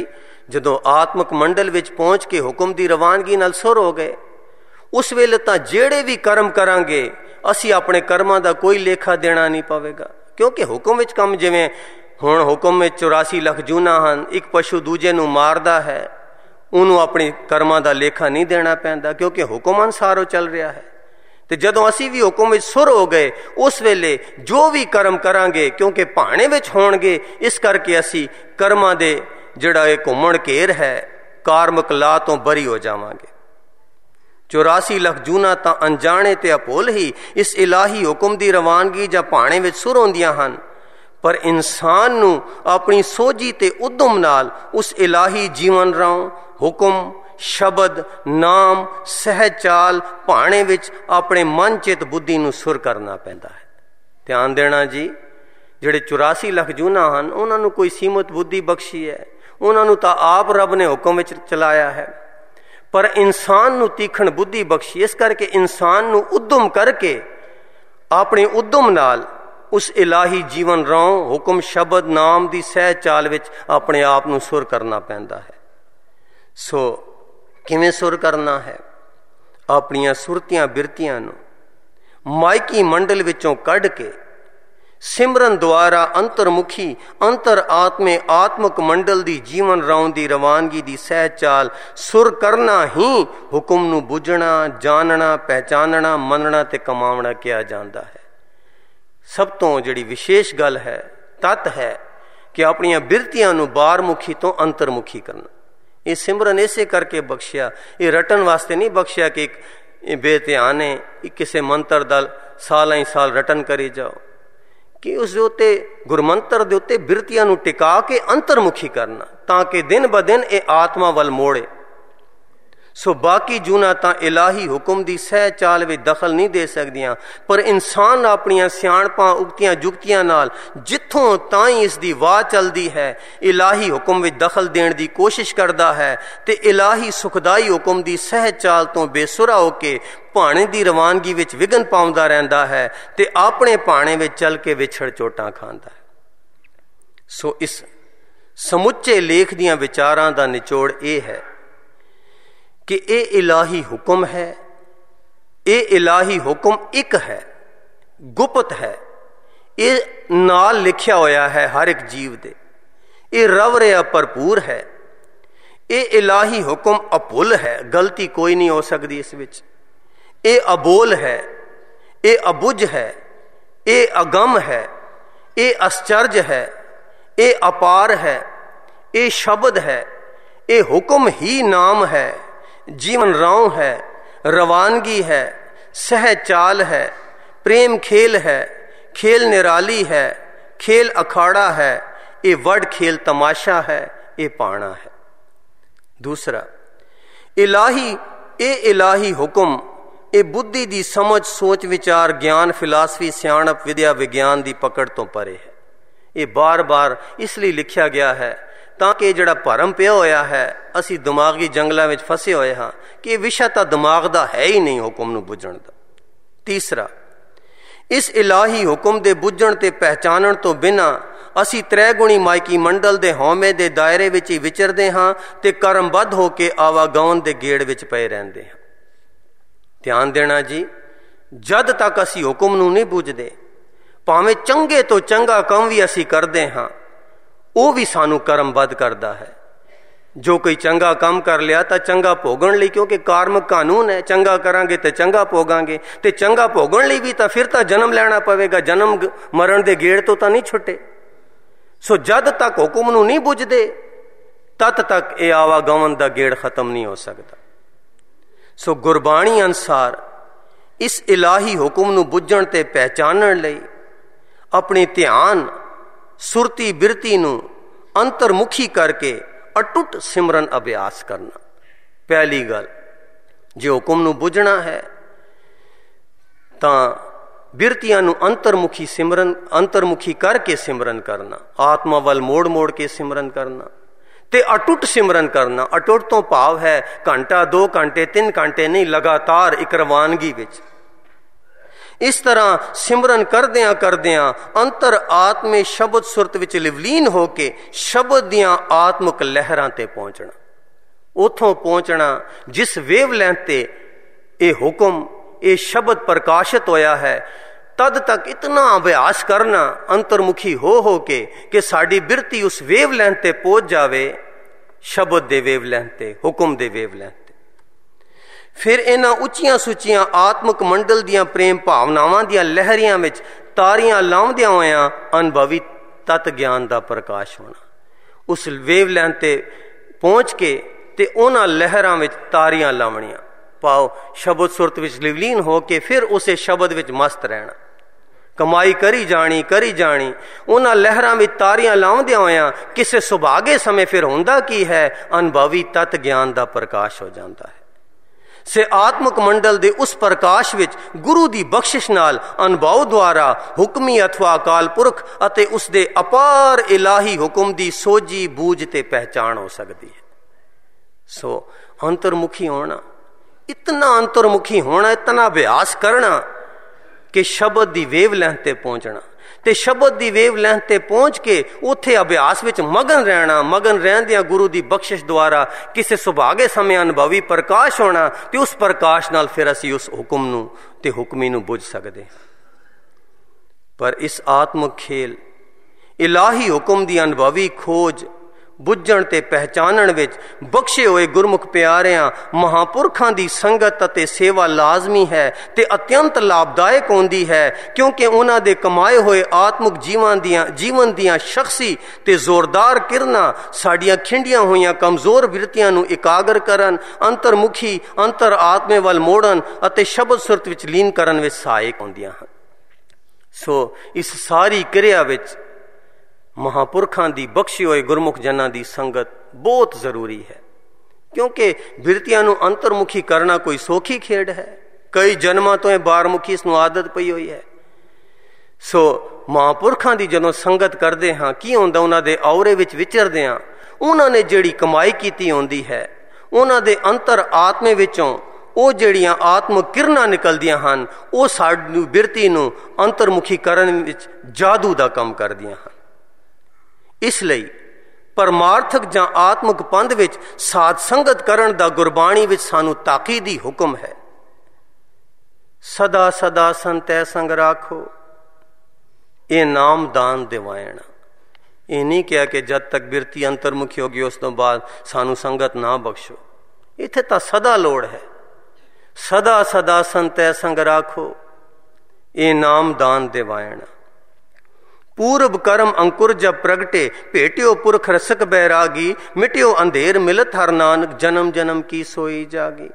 ਜਦੋਂ ਆਤਮਿਕ ਮੰਡਲ ਵਿੱਚ ਪਹੁੰਚ ਕੇ ਹੁਕਮ ਦੀ ਰਵਾਨਗੀ ਨਾਲ ਸੁਰ ਹੋ ਗਏ, ਉਸ ਵੇਲੇ ਤਾਂ ਜਿਹੜੇ ਵੀ ਕਰਮ ਕਰਾਂਗੇ ਅਸੀਂ ਆਪਣੇ ਕਰਮਾਂ ਦਾ ਕੋਈ ਲੇਖਾ ਦੇਣਾ ਨਹੀਂ ਪਵੇਗਾ, ਕਿਉਂਕਿ ਹੁਕਮ ਵਿੱਚ ਕੰਮ, ਜਿਵੇਂ ਹੁਣ ਹੁਕਮ ਵਿੱਚ ਚੁਰਾਸੀ ਲੱਖ ਜੂਨਾਂ ਹਨ, ਇੱਕ ਪਸ਼ੂ ਦੂਜੇ ਨੂੰ ਮਾਰਦਾ ਹੈ, ਉਹਨੂੰ ਆਪਣੇ ਕਰਮਾਂ ਦਾ ਲੇਖਾ ਨਹੀਂ ਦੇਣਾ ਪੈਂਦਾ, ਕਿਉਂਕਿ ਹੁਕਮ ਅਨੁਸਾਰ ਉਹ ਚੱਲ ਰਿਹਾ ਹੈ। ਤੇ ਜਦੋਂ ਅਸੀਂ ਵੀ ਹੁਕਮ ਵਿੱਚ ਸੁਰ ਹੋ ਗਏ, ਉਸ ਵੇਲੇ ਜੋ ਵੀ ਕਰਮ ਕਰਾਂਗੇ, ਕਿਉਂਕਿ ਭਾਣੇ ਵਿੱਚ ਹੋਣਗੇ, ਇਸ ਕਰਕੇ ਅਸੀਂ ਕਰਮਾਂ ਦੇ ਜਿਹੜਾ ਇਹ ਘੁੰਮਣ ਘੇਰ ਹੈ, ਕਾਰਮਿਕ ਲਾ ਤੋਂ ਬਰੀ ਹੋ ਜਾਵਾਂਗੇ। ਚੁਰਾਸੀ ਲੱਖ ਜੂਨਾਂ ਤਾਂ ਅਣਜਾਣੇ ਤੇ ਅਭੁੱਲ ਹੀ ਇਸ ਇਲਾਹੀ ਹੁਕਮ ਦੀ ਰਵਾਨਗੀ ਜਾਂ ਭਾਣੇ ਵਿੱਚ ਸੁਰ ਹੁੰਦੀਆਂ ਹਨ, ਪਰ ਇਨਸਾਨ ਨੂੰ ਆਪਣੀ ਸੋਝੀ ਤੇ ਉਦਮ ਨਾਲ ਉਸ ਇਲਾਹੀ ਜੀਵਨ ਰਾਹ, ਹੁਕਮ, ਸ਼ਬਦ, ਨਾਮ, ਸਹਿਜ ਚਾਲ, ਭਾਣੇ ਵਿੱਚ ਆਪਣੇ ਮਨ ਚਿਤ ਬੁੱਧੀ ਨੂੰ ਸੁਰ ਕਰਨਾ ਪੈਂਦਾ ਹੈ। ਧਿਆਨ ਦੇਣਾ ਜੀ, ਜਿਹੜੇ ਚੁਰਾਸੀ ਲੱਖ ਜੂਨਾਂ ਹਨ, ਉਹਨਾਂ ਨੂੰ ਕੋਈ ਸੀਮਤ ਬੁੱਧੀ ਬਖਸ਼ੀ ਹੈ, ਉਹਨਾਂ ਨੂੰ ਤਾਂ ਆਪ ਰੱਬ ਨੇ ਹੁਕਮ ਵਿੱਚ ਚਲਾਇਆ ਹੈ, ਪਰ ਇਨਸਾਨ ਨੂੰ ਤੀਖਣ ਬੁੱਧੀ ਬਖਸ਼ੀ। ਇਸ ਕਰਕੇ ਇਨਸਾਨ ਨੂੰ ਉਦਮ ਕਰਕੇ ਆਪਣੇ ਉਦਮ ਨਾਲ ਉਸ ਇਲਾਹੀ ਜੀਵਨ ਰਾਹ, ਹੁਕਮ, ਸ਼ਬਦ, ਨਾਮ ਦੀ ਸਹਿਜ ਚਾਲ ਵਿੱਚ ਆਪਣੇ ਆਪ ਨੂੰ ਸੁਰ ਕਰਨਾ ਪੈਂਦਾ ਹੈ। ਸੋ ਕਿਵੇਂ ਸੁਰ ਕਰਨਾ ਹੈ? ਆਪਣੀਆਂ ਸੁਰਤੀਆਂ ਬਿਰਤੀਆਂ ਨੂੰ ਮਾਇਕੀ ਮੰਡਲ ਵਿੱਚੋਂ ਕੱਢ ਕੇ ਸਿਮਰਨ ਦੁਆਰਾ ਅੰਤਰਮੁਖੀ ਅੰਤਰ ਆਤਮੇ ਆਤਮਕ ਮੰਡਲ ਦੀ ਜੀਵਨ ਰਾਹ ਦੀ ਰਵਾਨਗੀ ਦੀ ਸਹਿਜ ਚਾਲ ਸੁਰ ਕਰਨਾ ਹੀ ਹੁਕਮ ਨੂੰ ਬੁੱਝਣਾ, ਜਾਣਨਾ, ਪਹਿਚਾਨਣਾ, ਮੰਨਣਾ ਤੇ ਕਮਾਉਣਾ ਕਿਹਾ ਜਾਂਦਾ ਹੈ। ਸਭ ਤੋਂ ਜਿਹੜੀ ਵਿਸ਼ੇਸ਼ ਗੱਲ ਹੈ, ਤੱਤ ਹੈ ਕਿ ਆਪਣੀਆਂ ਬਿਰਤੀਆਂ ਨੂੰ ਬਾਹਰਮੁਖੀ ਤੋਂ ਅੰਤਰਮੁਖੀ ਕਰਨਾ। ਇਹ ਸਿਮਰਨ ਇਸੇ ਕਰਕੇ ਬਖਸ਼ਿਆ, ਇਹ ਰਟਣ ਵਾਸਤੇ ਨਹੀਂ ਬਖਸ਼ਿਆ ਕਿ ਇੱਕ ਬੇਧਿਆਨ ਹੈ ਕਿਸੇ ਮੰਤਰ ਦਾ ਸਾਲਾਂ ਹੀ ਸਾਲ ਰਟਨ ਕਰੀ ਜਾਓ, ਕਿ ਉਸ ਦੇ ਉੱਤੇ ਗੁਰਮੰਤਰ ਦੇ ਉੱਤੇ ਬਿਰਤੀਆਂ ਨੂੰ ਟਿਕਾ ਕੇ ਅੰਤਰਮੁਖੀ ਕਰਨਾ, ਤਾਂ ਕਿ ਦਿਨ ਬ ਦਿਨ ਇਹ ਆਤਮਾ ਵੱਲ ਮੋੜੇ। ਸੋ ਬਾਕੀ ਜੂਨਾਂ ਤਾਂ ਇਲਾਹੀ ਹੁਕਮ ਦੀ ਸਹਿਜ ਚਾਲ ਵਿੱਚ ਦਖਲ ਨਹੀਂ ਦੇ ਸਕਦੀਆਂ, ਪਰ ਇਨਸਾਨ ਆਪਣੀਆਂ ਸਿਆਣਪਾਂ, ਉਕਤੀਆਂ ਜੁਗਤੀਆਂ ਨਾਲ ਜਿੱਥੋਂ ਤਾਈਂ ਇਸ ਦੀ ਵਾਹ ਚੱਲਦੀ ਹੈ, ਇਲਾਹੀ ਹੁਕਮ ਵਿੱਚ ਦਖਲ ਦੇਣ ਦੀ ਕੋਸ਼ਿਸ਼ ਕਰਦਾ ਹੈ ਤੇ ਇਲਾਹੀ ਸੁਖਦਾਈ ਹੁਕਮ ਦੀ ਸਹਿਜ ਚਾਲ ਤੋਂ ਬੇਸੁਰਾ ਹੋ ਕੇ ਭਾਣੇ ਦੀ ਰਵਾਨਗੀ ਵਿੱਚ ਵਿਘਨ ਪਾਉਂਦਾ ਰਹਿੰਦਾ ਹੈ ਤੇ ਆਪਣੇ ਭਾਣੇ ਵਿੱਚ ਚੱਲ ਕੇ ਵਿਛੜ ਚੋਟਾਂ ਖਾਂਦਾ ਹੈ। ਸੋ ਇਸ ਸਮੁੱਚੇ ਲੇਖ ਦੀਆਂ ਵਿਚਾਰਾਂ ਦਾ ਨਿਚੋੜ ਇਹ ਹੈ ਕਿ ਇਹ ਇਲਾਹੀ ਹੁਕਮ ਹੈ, ਇਹ ਇਲਾਹੀ ਹੁਕਮ ਇੱਕ ਹੈ, ਗੁਪਤ ਹੈ, ਇਹ ਨਾਲ ਲਿਖਿਆ ਹੋਇਆ ਹੈ ਹਰ ਇੱਕ ਜੀਵ ਦੇ, ਇਹ ਰਵ ਰਿਹਾ ਭਰਪੂਰ ਹੈ। ਇਹ ਇਲਾਹੀ ਹੁਕਮ ਅਭੁੱਲ ਹੈ, ਗਲਤੀ ਕੋਈ ਨਹੀਂ ਹੋ ਸਕਦੀ ਇਸ ਵਿੱਚ। ਇਹ ਅਬੋਲ ਹੈ, ਇਹ ਅਬੁਝ ਹੈ, ਇਹ ਅਗਮ ਹੈ, ਇਹ ਅਸਚਰਜ ਹੈ, ਇਹ ਅਪਾਰ ਹੈ, ਇਹ ਸ਼ਬਦ ਹੈ, ਇਹ ਹੁਕਮ ਹੀ ਨਾਮ ਹੈ, ਜੀਵਨ ਰਾਹ ਹੈ, ਰਵਾਨਗੀ ਹੈ, ਸਹਿਜ ਚਾਲ ਹੈ, ਪ੍ਰੇਮ ਖੇਲ ਹੈ, ਖੇਲ ਨਿਰਾਲੀ ਹੈ, ਖੇਲ ਅਖਾੜਾ ਹੈ, ਇਹ ਵਡ ਖੇਲ ਤਮਾਸ਼ਾ ਹੈ, ਇਹ ਪਾਣਾ ਹੈ। ਦੂਸਰਾ, ਇਲਾਹੀ ਇਹ ਇਲਾਹੀ ਹੁਕਮ ਇਹ ਬੁੱਧੀ ਦੀ ਸਮਝ, ਸੋਚ, ਵਿਚਾਰ, ਗਿਆਨ, ਫਿਲਾਸਫੀ, ਸਿਆਣਪ, ਵਿਦਿਆ, ਵਿਗਿਆਨ ਦੀ ਪਕੜ ਤੋਂ ਪਰੇ ਹੈ। ਇਹ ਬਾਰ-ਬਾਰ ਇਸ ਲਈ ਲਿਖਿਆ ਗਿਆ ਹੈ ਤਾਂ ਕਿ ਜਿਹੜਾ ਭਰਮ ਪਿਆ ਹੋਇਆ ਹੈ, ਅਸੀਂ ਦਿਮਾਗੀ ਜੰਗਲਾਂ ਵਿੱਚ ਫਸੇ ਹੋਏ ਹਾਂ ਕਿ ਇਹ ਵਿਸ਼ਾ ਤਾਂ ਦਿਮਾਗ ਦਾ ਹੈ ਹੀ ਨਹੀਂ ਹੁਕਮ ਨੂੰ ਬੁੱਝਣ ਦਾ। ਤੀਸਰਾ, ਇਸ ਇਲਾਹੀ ਹੁਕਮ ਦੇ ਬੁੱਝਣ ਤੇ ਪਹਿਚਾਨਣ ਤੋਂ ਬਿਨਾਂ ਅਸੀਂ ਤ੍ਰੈਗੁਣੀ ਮਾਇਕੀ ਮੰਡਲ ਦੇ ਹਉਮੈ ਦੇ ਦਾਇਰੇ ਵਿੱਚ ਹੀ ਵਿਚਰਦੇ ਹਾਂ ਤੇ ਕਰਮਬੱਧ ਹੋ ਕੇ ਆਵਾਗਾਉਣ ਦੇ ਗੇੜ ਵਿੱਚ ਪਏ ਰਹਿੰਦੇ ਹਾਂ। ਧਿਆਨ ਦੇਣਾ ਜੀ, ਜਦ ਤੱਕ ਅਸੀਂ ਹੁਕਮ ਨੂੰ ਨਹੀਂ ਬੁੱਝਦੇ, ਭਾਵੇਂ ਚੰਗੇ ਤੋਂ ਚੰਗਾ ਕੰਮ ਵੀ ਅਸੀਂ ਕਰਦੇ ਹਾਂ, ਉਹ ਵੀ ਸਾਨੂੰ ਕਰਮਬੱਧ ਕਰਦਾ ਹੈ। ਜੋ ਕੋਈ ਚੰਗਾ ਕੰਮ ਕਰ ਲਿਆ ਤਾਂ ਚੰਗਾ ਭੋਗਣ ਲਈ, ਕਿਉਂਕਿ ਕਾਰਮਿਕ ਕਾਨੂੰਨ ਹੈ, ਚੰਗਾ ਕਰਾਂਗੇ ਤੇ ਚੰਗਾ ਭੋਗਾਂਗੇ, ਤੇ ਚੰਗਾ ਭੋਗਣ ਲਈ ਵੀ ਤਾਂ ਫਿਰ ਤਾਂ ਜਨਮ ਲੈਣਾ ਪਵੇਗਾ, ਜਨਮ ਮਰਨ ਦੇ ਗੇੜ ਤੋਂ ਤਾਂ ਨਹੀਂ ਛੁੱਟੇ। ਸੋ ਜਦ ਤੱਕ ਹੁਕਮ ਨੂੰ ਨਹੀਂ ਬੁੱਝਦੇ, ਤਦ ਤੱਕ ਇਹ ਆਵਾਗਮਨ ਦਾ ਗੇੜ ਖਤਮ ਨਹੀਂ ਹੋ ਸਕਦਾ। ਸੋ ਗੁਰਬਾਣੀ ਅਨੁਸਾਰ ਇਸ ਇਲਾਹੀ ਹੁਕਮ ਨੂੰ ਬੁੱਝਣ ਤੇ ਪਹਿਚਾਨਣ ਲਈ ਆਪਣੇ ਧਿਆਨ, ਸੁਰਤੀ, ਬਿਰਤੀ ਨੂੰ ਅੰਤਰਮੁਖੀ ਕਰਕੇ ਅਟੁੱਟ ਸਿਮਰਨ ਅਭਿਆਸ ਕਰਨਾ। ਪਹਿਲੀ ਗੱਲ, ਜੇ ਹੁਕਮ ਨੂੰ ਬੁੱਝਣਾ ਹੈ ਤਾਂ ਬਿਰਤੀਆਂ ਨੂੰ ਅੰਤਰਮੁਖੀ ਸਿਮਰਨ ਅੰਤਰਮੁਖੀ ਕਰਕੇ ਸਿਮਰਨ ਕਰਨਾ, ਆਤਮਾ ਵੱਲ ਮੋੜ ਮੋੜ ਕੇ ਸਿਮਰਨ ਕਰਨਾ ਤੇ ਅਟੁੱਟ ਸਿਮਰਨ ਕਰਨਾ। ਅਟੁੱਟ ਤੋਂ ਭਾਵ ਹੈ ਘੰਟਾ, ਦੋ ਘੰਟੇ, ਤਿੰਨ ਘੰਟੇ ਨਹੀਂ, ਲਗਾਤਾਰ ਇੱਕ ਰਵਾਨਗੀ ਵਿੱਚ। ਇਸ ਤਰ੍ਹਾਂ ਸਿਮਰਨ ਕਰਦਿਆਂ ਕਰਦਿਆਂ ਅੰਤਰ ਆਤਮੇ ਸ਼ਬਦ ਸੁਰਤ ਵਿੱਚ ਲਿਵਲੀਨ ਹੋ ਕੇ ਸ਼ਬਦ ਦੀਆਂ ਆਤਮਿਕ ਲਹਿਰਾਂ ਤੇ ਪਹੁੰਚਣਾ। ਉਥੋਂ ਪਹੁੰਚਣਾ ਜਿਸ ਵੇਵਲੈਂਥ ਤੇ ਇਹ ਹੁਕਮ, ਇਹ ਸ਼ਬਦ ਪ੍ਰਕਾਸ਼ਿਤ ਹੋਇਆ ਹੈ, ਤਦ ਤੱਕ ਇਤਨਾ ਅਭਿਆਸ ਕਰਨਾ ਅੰਤਰਮੁਖੀ ਹੋ ਹੋ ਕੇ ਕਿ ਸਾਡੀ ਬਿਰਤੀ ਉਸ ਵੇਵਲੈਂਥ ਤੇ ਪਹੁੰਚ ਜਾਵੇ, ਸ਼ਬਦ ਦੇ ਵੇਵਲੈਂਥ ਤੇ, ਹੁਕਮ ਦੇ ਵੇਵਲੈਂਥ ਤੇ। ਫਿਰ ਇਹਨਾਂ ਉੱਚੀਆਂ ਸੁੱਚੀਆਂ ਆਤਮਿਕ ਮੰਡਲ ਦੀਆਂ ਪ੍ਰੇਮ ਭਾਵਨਾਵਾਂ ਦੀਆਂ ਲਹਿਰੀਆਂ ਵਿੱਚ ਤਾਰੀਆਂ ਲਾਉਂਦਿਆਂ ਹੋਇਆਂ ਅਨੁਭਵੀ ਤਤ ਗਿਆਨ ਦਾ ਪ੍ਰਕਾਸ਼ ਹੋਣਾ। ਉਸ ਵੇਵਲੈਂਥ ਤੇ ਪਹੁੰਚ ਕੇ ਤੇ ਉਹਨਾਂ ਲਹਿਰਾਂ ਵਿੱਚ ਤਾਰੀਆਂ ਲਾਉਣੀਆਂ, ਪਾਓ ਸ਼ਬਦ ਸੁਰਤ ਵਿੱਚ ਲਿਵਲੀਨ ਹੋ ਕੇ ਫਿਰ ਉਸੇ ਸ਼ਬਦ ਵਿੱਚ ਮਸਤ ਰਹਿਣਾ, ਕਮਾਈ ਕਰੀ ਜਾਣੀ ਕਰੀ ਜਾਣੀ। ਉਹਨਾਂ ਲਹਿਰਾਂ ਵਿੱਚ ਤਾਰੀਆਂ ਲਾਉਂਦਿਆਂ ਹੋਇਆਂ ਕਿਸੇ ਸੁਭਾਗੇ ਸਮੇਂ ਫਿਰ ਹੁੰਦਾ ਕੀ ਹੈ, ਅਨੁਭਵੀ ਤਤ ਗਿਆਨ ਦਾ ਪ੍ਰਕਾਸ਼ ਹੋ ਜਾਂਦਾ ਹੈ। ਸੇ ਆਤਮਿਕ ਮੰਡਲ ਦੇ ਉਸ ਪ੍ਰਕਾਸ਼ ਵਿੱਚ ਗੁਰੂ ਦੀ ਬਖਸ਼ਿਸ਼ ਨਾਲ ਅਨੁਭਵ ਦੁਆਰਾ ਹੁਕਮੀ ਅਥਵਾ ਅਕਾਲ ਪੁਰਖ ਅਤੇ ਉਸ ਦੇ ਅਪਾਰ ਇਲਾਹੀ ਹੁਕਮ ਦੀ ਸੋਝੀ ਬੂਝ ਤੇ ਪਹਿਚਾਣ ਹੋ ਸਕਦੀ ਹੈ। ਸੋ ਅੰਤਰਮੁਖੀ ਹੋਣਾ, ਇਤਨਾ ਅੰਤਰਮੁਖੀ ਹੋਣਾ, ਇਤਨਾ ਅਭਿਆਸ ਕਰਨਾ ਕਿ ਸ਼ਬਦ ਦੀ ਵੇਵਲੈਂਥ ਤੇ ਪਹੁੰਚਣਾ, ਤੇ ਸ਼ਬਦ ਦੀ ਵੇਵਲੈਂਥ ਤੇ ਪਹੁੰਚ ਕੇ ਉੱਥੇ ਅਭਿਆਸ ਵਿੱਚ ਮਗਨ ਰਹਿਣਾ। ਮਗਨ ਰਹਿੰਦਿਆਂ ਗੁਰੂ ਦੀ ਬਖਸ਼ਿਸ਼ ਦੁਆਰਾ ਕਿਸੇ ਸੁਭਾਗੇ ਸਮੇਂ ਅਨੁਭਵੀ ਪ੍ਰਕਾਸ਼ ਹੋਣਾ, ਤੇ ਉਸ ਪ੍ਰਕਾਸ਼ ਨਾਲ ਫਿਰ ਅਸੀਂ ਉਸ ਹੁਕਮ ਨੂੰ ਤੇ ਹੁਕਮੀ ਨੂੰ ਬੁੱਝ ਸਕਦੇ। ਪਰ ਇਸ ਆਤਮਿਕ ਖੇਲ ਇਲਾਹੀ ਹੁਕਮ ਦੀ ਅਨੁਭਵੀ ਖੋਜ ਬੁੱਝਣ ਤੇ ਪਹਿਚਾਨਣ ਵਿੱਚ ਬਖਸ਼ੇ ਹੋਏ ਗੁਰਮੁਖ ਪਿਆਰਿਆਂ ਮਹਾਂਪੁਰਖਾਂ ਦੀ ਸੰਗਤ ਅਤੇ ਸੇਵਾ ਲਾਜ਼ਮੀ ਹੈ ਤੇ ਅਤਿਅੰਤ ਲਾਭਦਾਇਕ ਹੁੰਦੀ ਹੈ, ਕਿਉਂਕਿ ਉਹਨਾਂ ਦੇ ਕਮਾਏ ਹੋਏ ਆਤਮਿਕ ਜੀਵਨ ਦੀਆਂ ਜੀਵਨ ਦੀਆਂ ਸ਼ਖਸੀ ਤੇ ਜ਼ੋਰਦਾਰ ਕਿਰਨਾਂ ਸਾਡੀਆਂ ਖਿੰਡੀਆਂ ਹੋਈਆਂ ਕਮਜ਼ੋਰ ਬਿਰਤੀਆਂ ਨੂੰ ਇਕਾਗਰ ਕਰਨ, ਅੰਤਰਮੁਖੀ ਅੰਤਰ ਆਤਮੇ ਵੱਲ ਮੋੜਨ ਅਤੇ ਸ਼ਬਦ ਸੁਰਤ ਵਿੱਚ ਲੀਨ ਕਰਨ ਵਿੱਚ ਸਹਾਇਕ ਹੁੰਦੀਆਂ ਹਨ। ਸੋ ਇਸ ਸਾਰੀ ਕਿਰਿਆ ਵਿੱਚ ਮਹਾਂਪੁਰਖਾਂ ਦੀ ਬਖਸ਼ੀ ਹੋਏ ਗੁਰਮੁਖ ਜਨਾਂ ਦੀ ਸੰਗਤ ਬਹੁਤ ਜ਼ਰੂਰੀ ਹੈ, ਕਿਉਂਕਿ ਬਿਰਤੀਆਂ ਨੂੰ ਅੰਤਰਮੁਖੀ ਕਰਨਾ ਕੋਈ ਸੌਖੀ ਖੇਡ ਹੈ। ਕਈ ਜਨਮਾਂ ਤੋਂ ਇਹ ਬਾਰਮੁਖੀ ਇਸ ਨੂੰ ਆਦਤ ਪਈ ਹੋਈ ਹੈ। ਸੋ ਮਹਾਂਪੁਰਖਾਂ ਦੀ ਜਦੋਂ ਸੰਗਤ ਕਰਦੇ ਹਾਂ, ਕੀ ਹੁੰਦਾ, ਉਹਨਾਂ ਦੇ ਔਰੇ ਵਿੱਚ ਵਿਚਰਦੇ ਹਾਂ, ਉਹਨਾਂ ਨੇ ਜਿਹੜੀ ਕਮਾਈ ਕੀਤੀ ਹੁੰਦੀ ਹੈ, ਉਹਨਾਂ ਦੇ ਅੰਤਰ ਆਤਮੇ ਵਿੱਚੋਂ ਉਹ ਜਿਹੜੀਆਂ ਆਤਮਿਕ ਕਿਰਨਾਂ ਨਿਕਲਦੀਆਂ ਹਨ, ਉਹ ਸਾਡੀ ਬਿਰਤੀ ਨੂੰ ਅੰਤਰਮੁਖੀ ਕਰਨ ਵਿੱਚ ਜਾਦੂ ਦਾ ਕੰਮ ਕਰਦੀਆਂ ਹਨ। ਇਸ ਲਈ ਪਰਮਾਰਥਕ ਜਾਂ ਆਤਮਿਕ ਪੰਧ ਵਿੱਚ ਸਾਧ ਸੰਗਤ ਕਰਨ ਦਾ ਗੁਰਬਾਣੀ ਵਿੱਚ ਸਾਨੂੰ ਤਾਕੀਦੀ ਹੁਕਮ ਹੈ। ਸਦਾ ਸਦਾ ਸੰਤੈ ਸੰਗ ਰਾਖੋ, ਇਹ ਨਾਮ ਦਾਨ ਦਿਵਾਇਣਾ। ਇਹ ਨਹੀਂ ਕਿਹਾ ਕਿ ਜਦ ਤੱਕ ਬਿਰਤੀ ਅੰਤਰਮੁਖੀ ਹੋ ਗਈ ਉਸ ਤੋਂ ਬਾਅਦ ਸਾਨੂੰ ਸੰਗਤ ਨਾ ਬਖਸ਼ੋ। ਇੱਥੇ ਤਾਂ ਸਦਾ ਲੋੜ ਹੈ। ਸਦਾ ਸਦਾ ਸੰਤੈ ਸੰਗ ਰਾਖੋ, ਇਹ ਨਾਮ ਦਾਨ ਦਿਵਾਇਣਾ। ਪੂਰਬ ਕਰਮ ਅੰਕੁਰ ਜਬ ਪ੍ਰਗਟੇ, ਭੇਟਿਓ ਪੁਰਖ ਰਸਕ ਬੈਰਾਗੀ, ਮਿਟਿਓ ਅੰਧੇਰ ਮਿਲਤ ਹਰ ਨਾਨਕ, ਜਨਮ ਜਨਮ ਕੀ ਸੋਈ ਜਾਗੀ।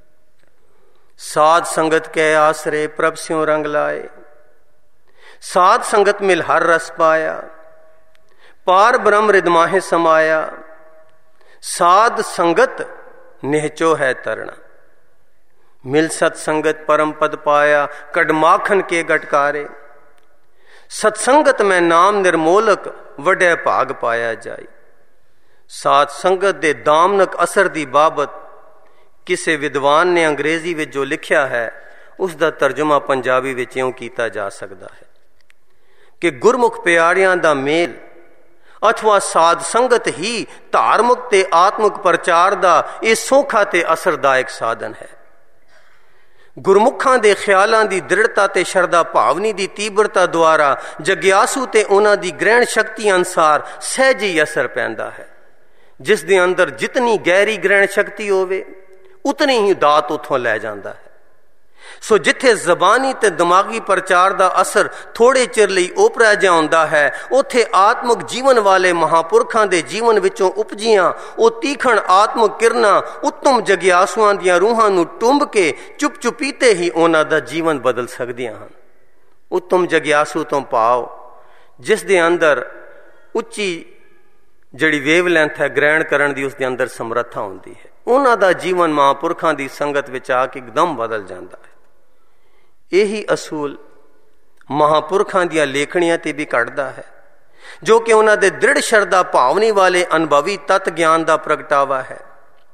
ਸਾਧ ਸੰਗਤ ਕੇ ਆਸਰੇ ਪ੍ਰਭ ਸਿਉ ਰੰਗ ਲਾਏ, ਸਾਧ ਸੰਗਤ ਮਿਲ ਹਰ ਰਸ ਪਾਇਆ, ਪਾਰ ਬ੍ਰਹਮ ਰਿਦ ਮਾਹੇ ਸਮਾਇਆ। ਸਾਧ ਸੰਗਤ ਨਿਹਚੋ ਹੈ ਤਰਣਾ, ਮਿਲ ਸਤ ਸੰਗਤ परम पद पाया, कड माखन के गटकारे। सत्संगत में नाम निर्मोलक वडे भाग पाया जाए। साध संगत दे दामनक असर दी बाबत किसी विद्वान ने अंग्रेजी में जो लिखा है उसका तर्जुमा पंजाबी में इउं किया जा सकता है कि गुरमुख प्यारियां दा मेल अथवा साध संगत ही धार्मिक ते आत्मिक प्रचार दा ये सौखा ते असरदायक साधन है। गुरमुखां दे ख्यालां दी दृढ़ता ते शरदा भावनी दी तीव्रता द्वारा जग्यासू ते उन्हां दी ग्रहण शक्ति अनुसार सहज ही असर पैंदा है। जिस दे अंदर जितनी गहरी ग्रहण शक्ति होवे उतनी ही दात उथों लै जांदा है। सो जिथे जबानी ते दिमागी प्रचार दा असर थोड़े चिर लई ओपरा जा हुंदा है, उथे आत्मिक जीवन वाले महापुरखां दे जीवन विचों उपजियां ओ तीखण आत्मिक किरणां उत्तम जग्यासुआं दियां रूहां नूं टुंब के चुप चुपीते ही उन्हां दा जीवन बदल सकदियां हन। उत्तम जग्यासु तो भाव जिस दे अंदर उच्ची जिहड़ी वेवलैंथ है ग्रहण करन दी, उस दे अंदर समर्था हुंदी है। उन्हां दा जीवन महापुरखां दी संगत विच आके एकदम बदल जांदा है। यही असूल महापुरखां दियां लेखणियां ते भी घटदा है, जो कि उन्हां दे दृढ़ शरदा भावनी वाले अनुभवी तत् ज्ञान दा प्रगटावा है।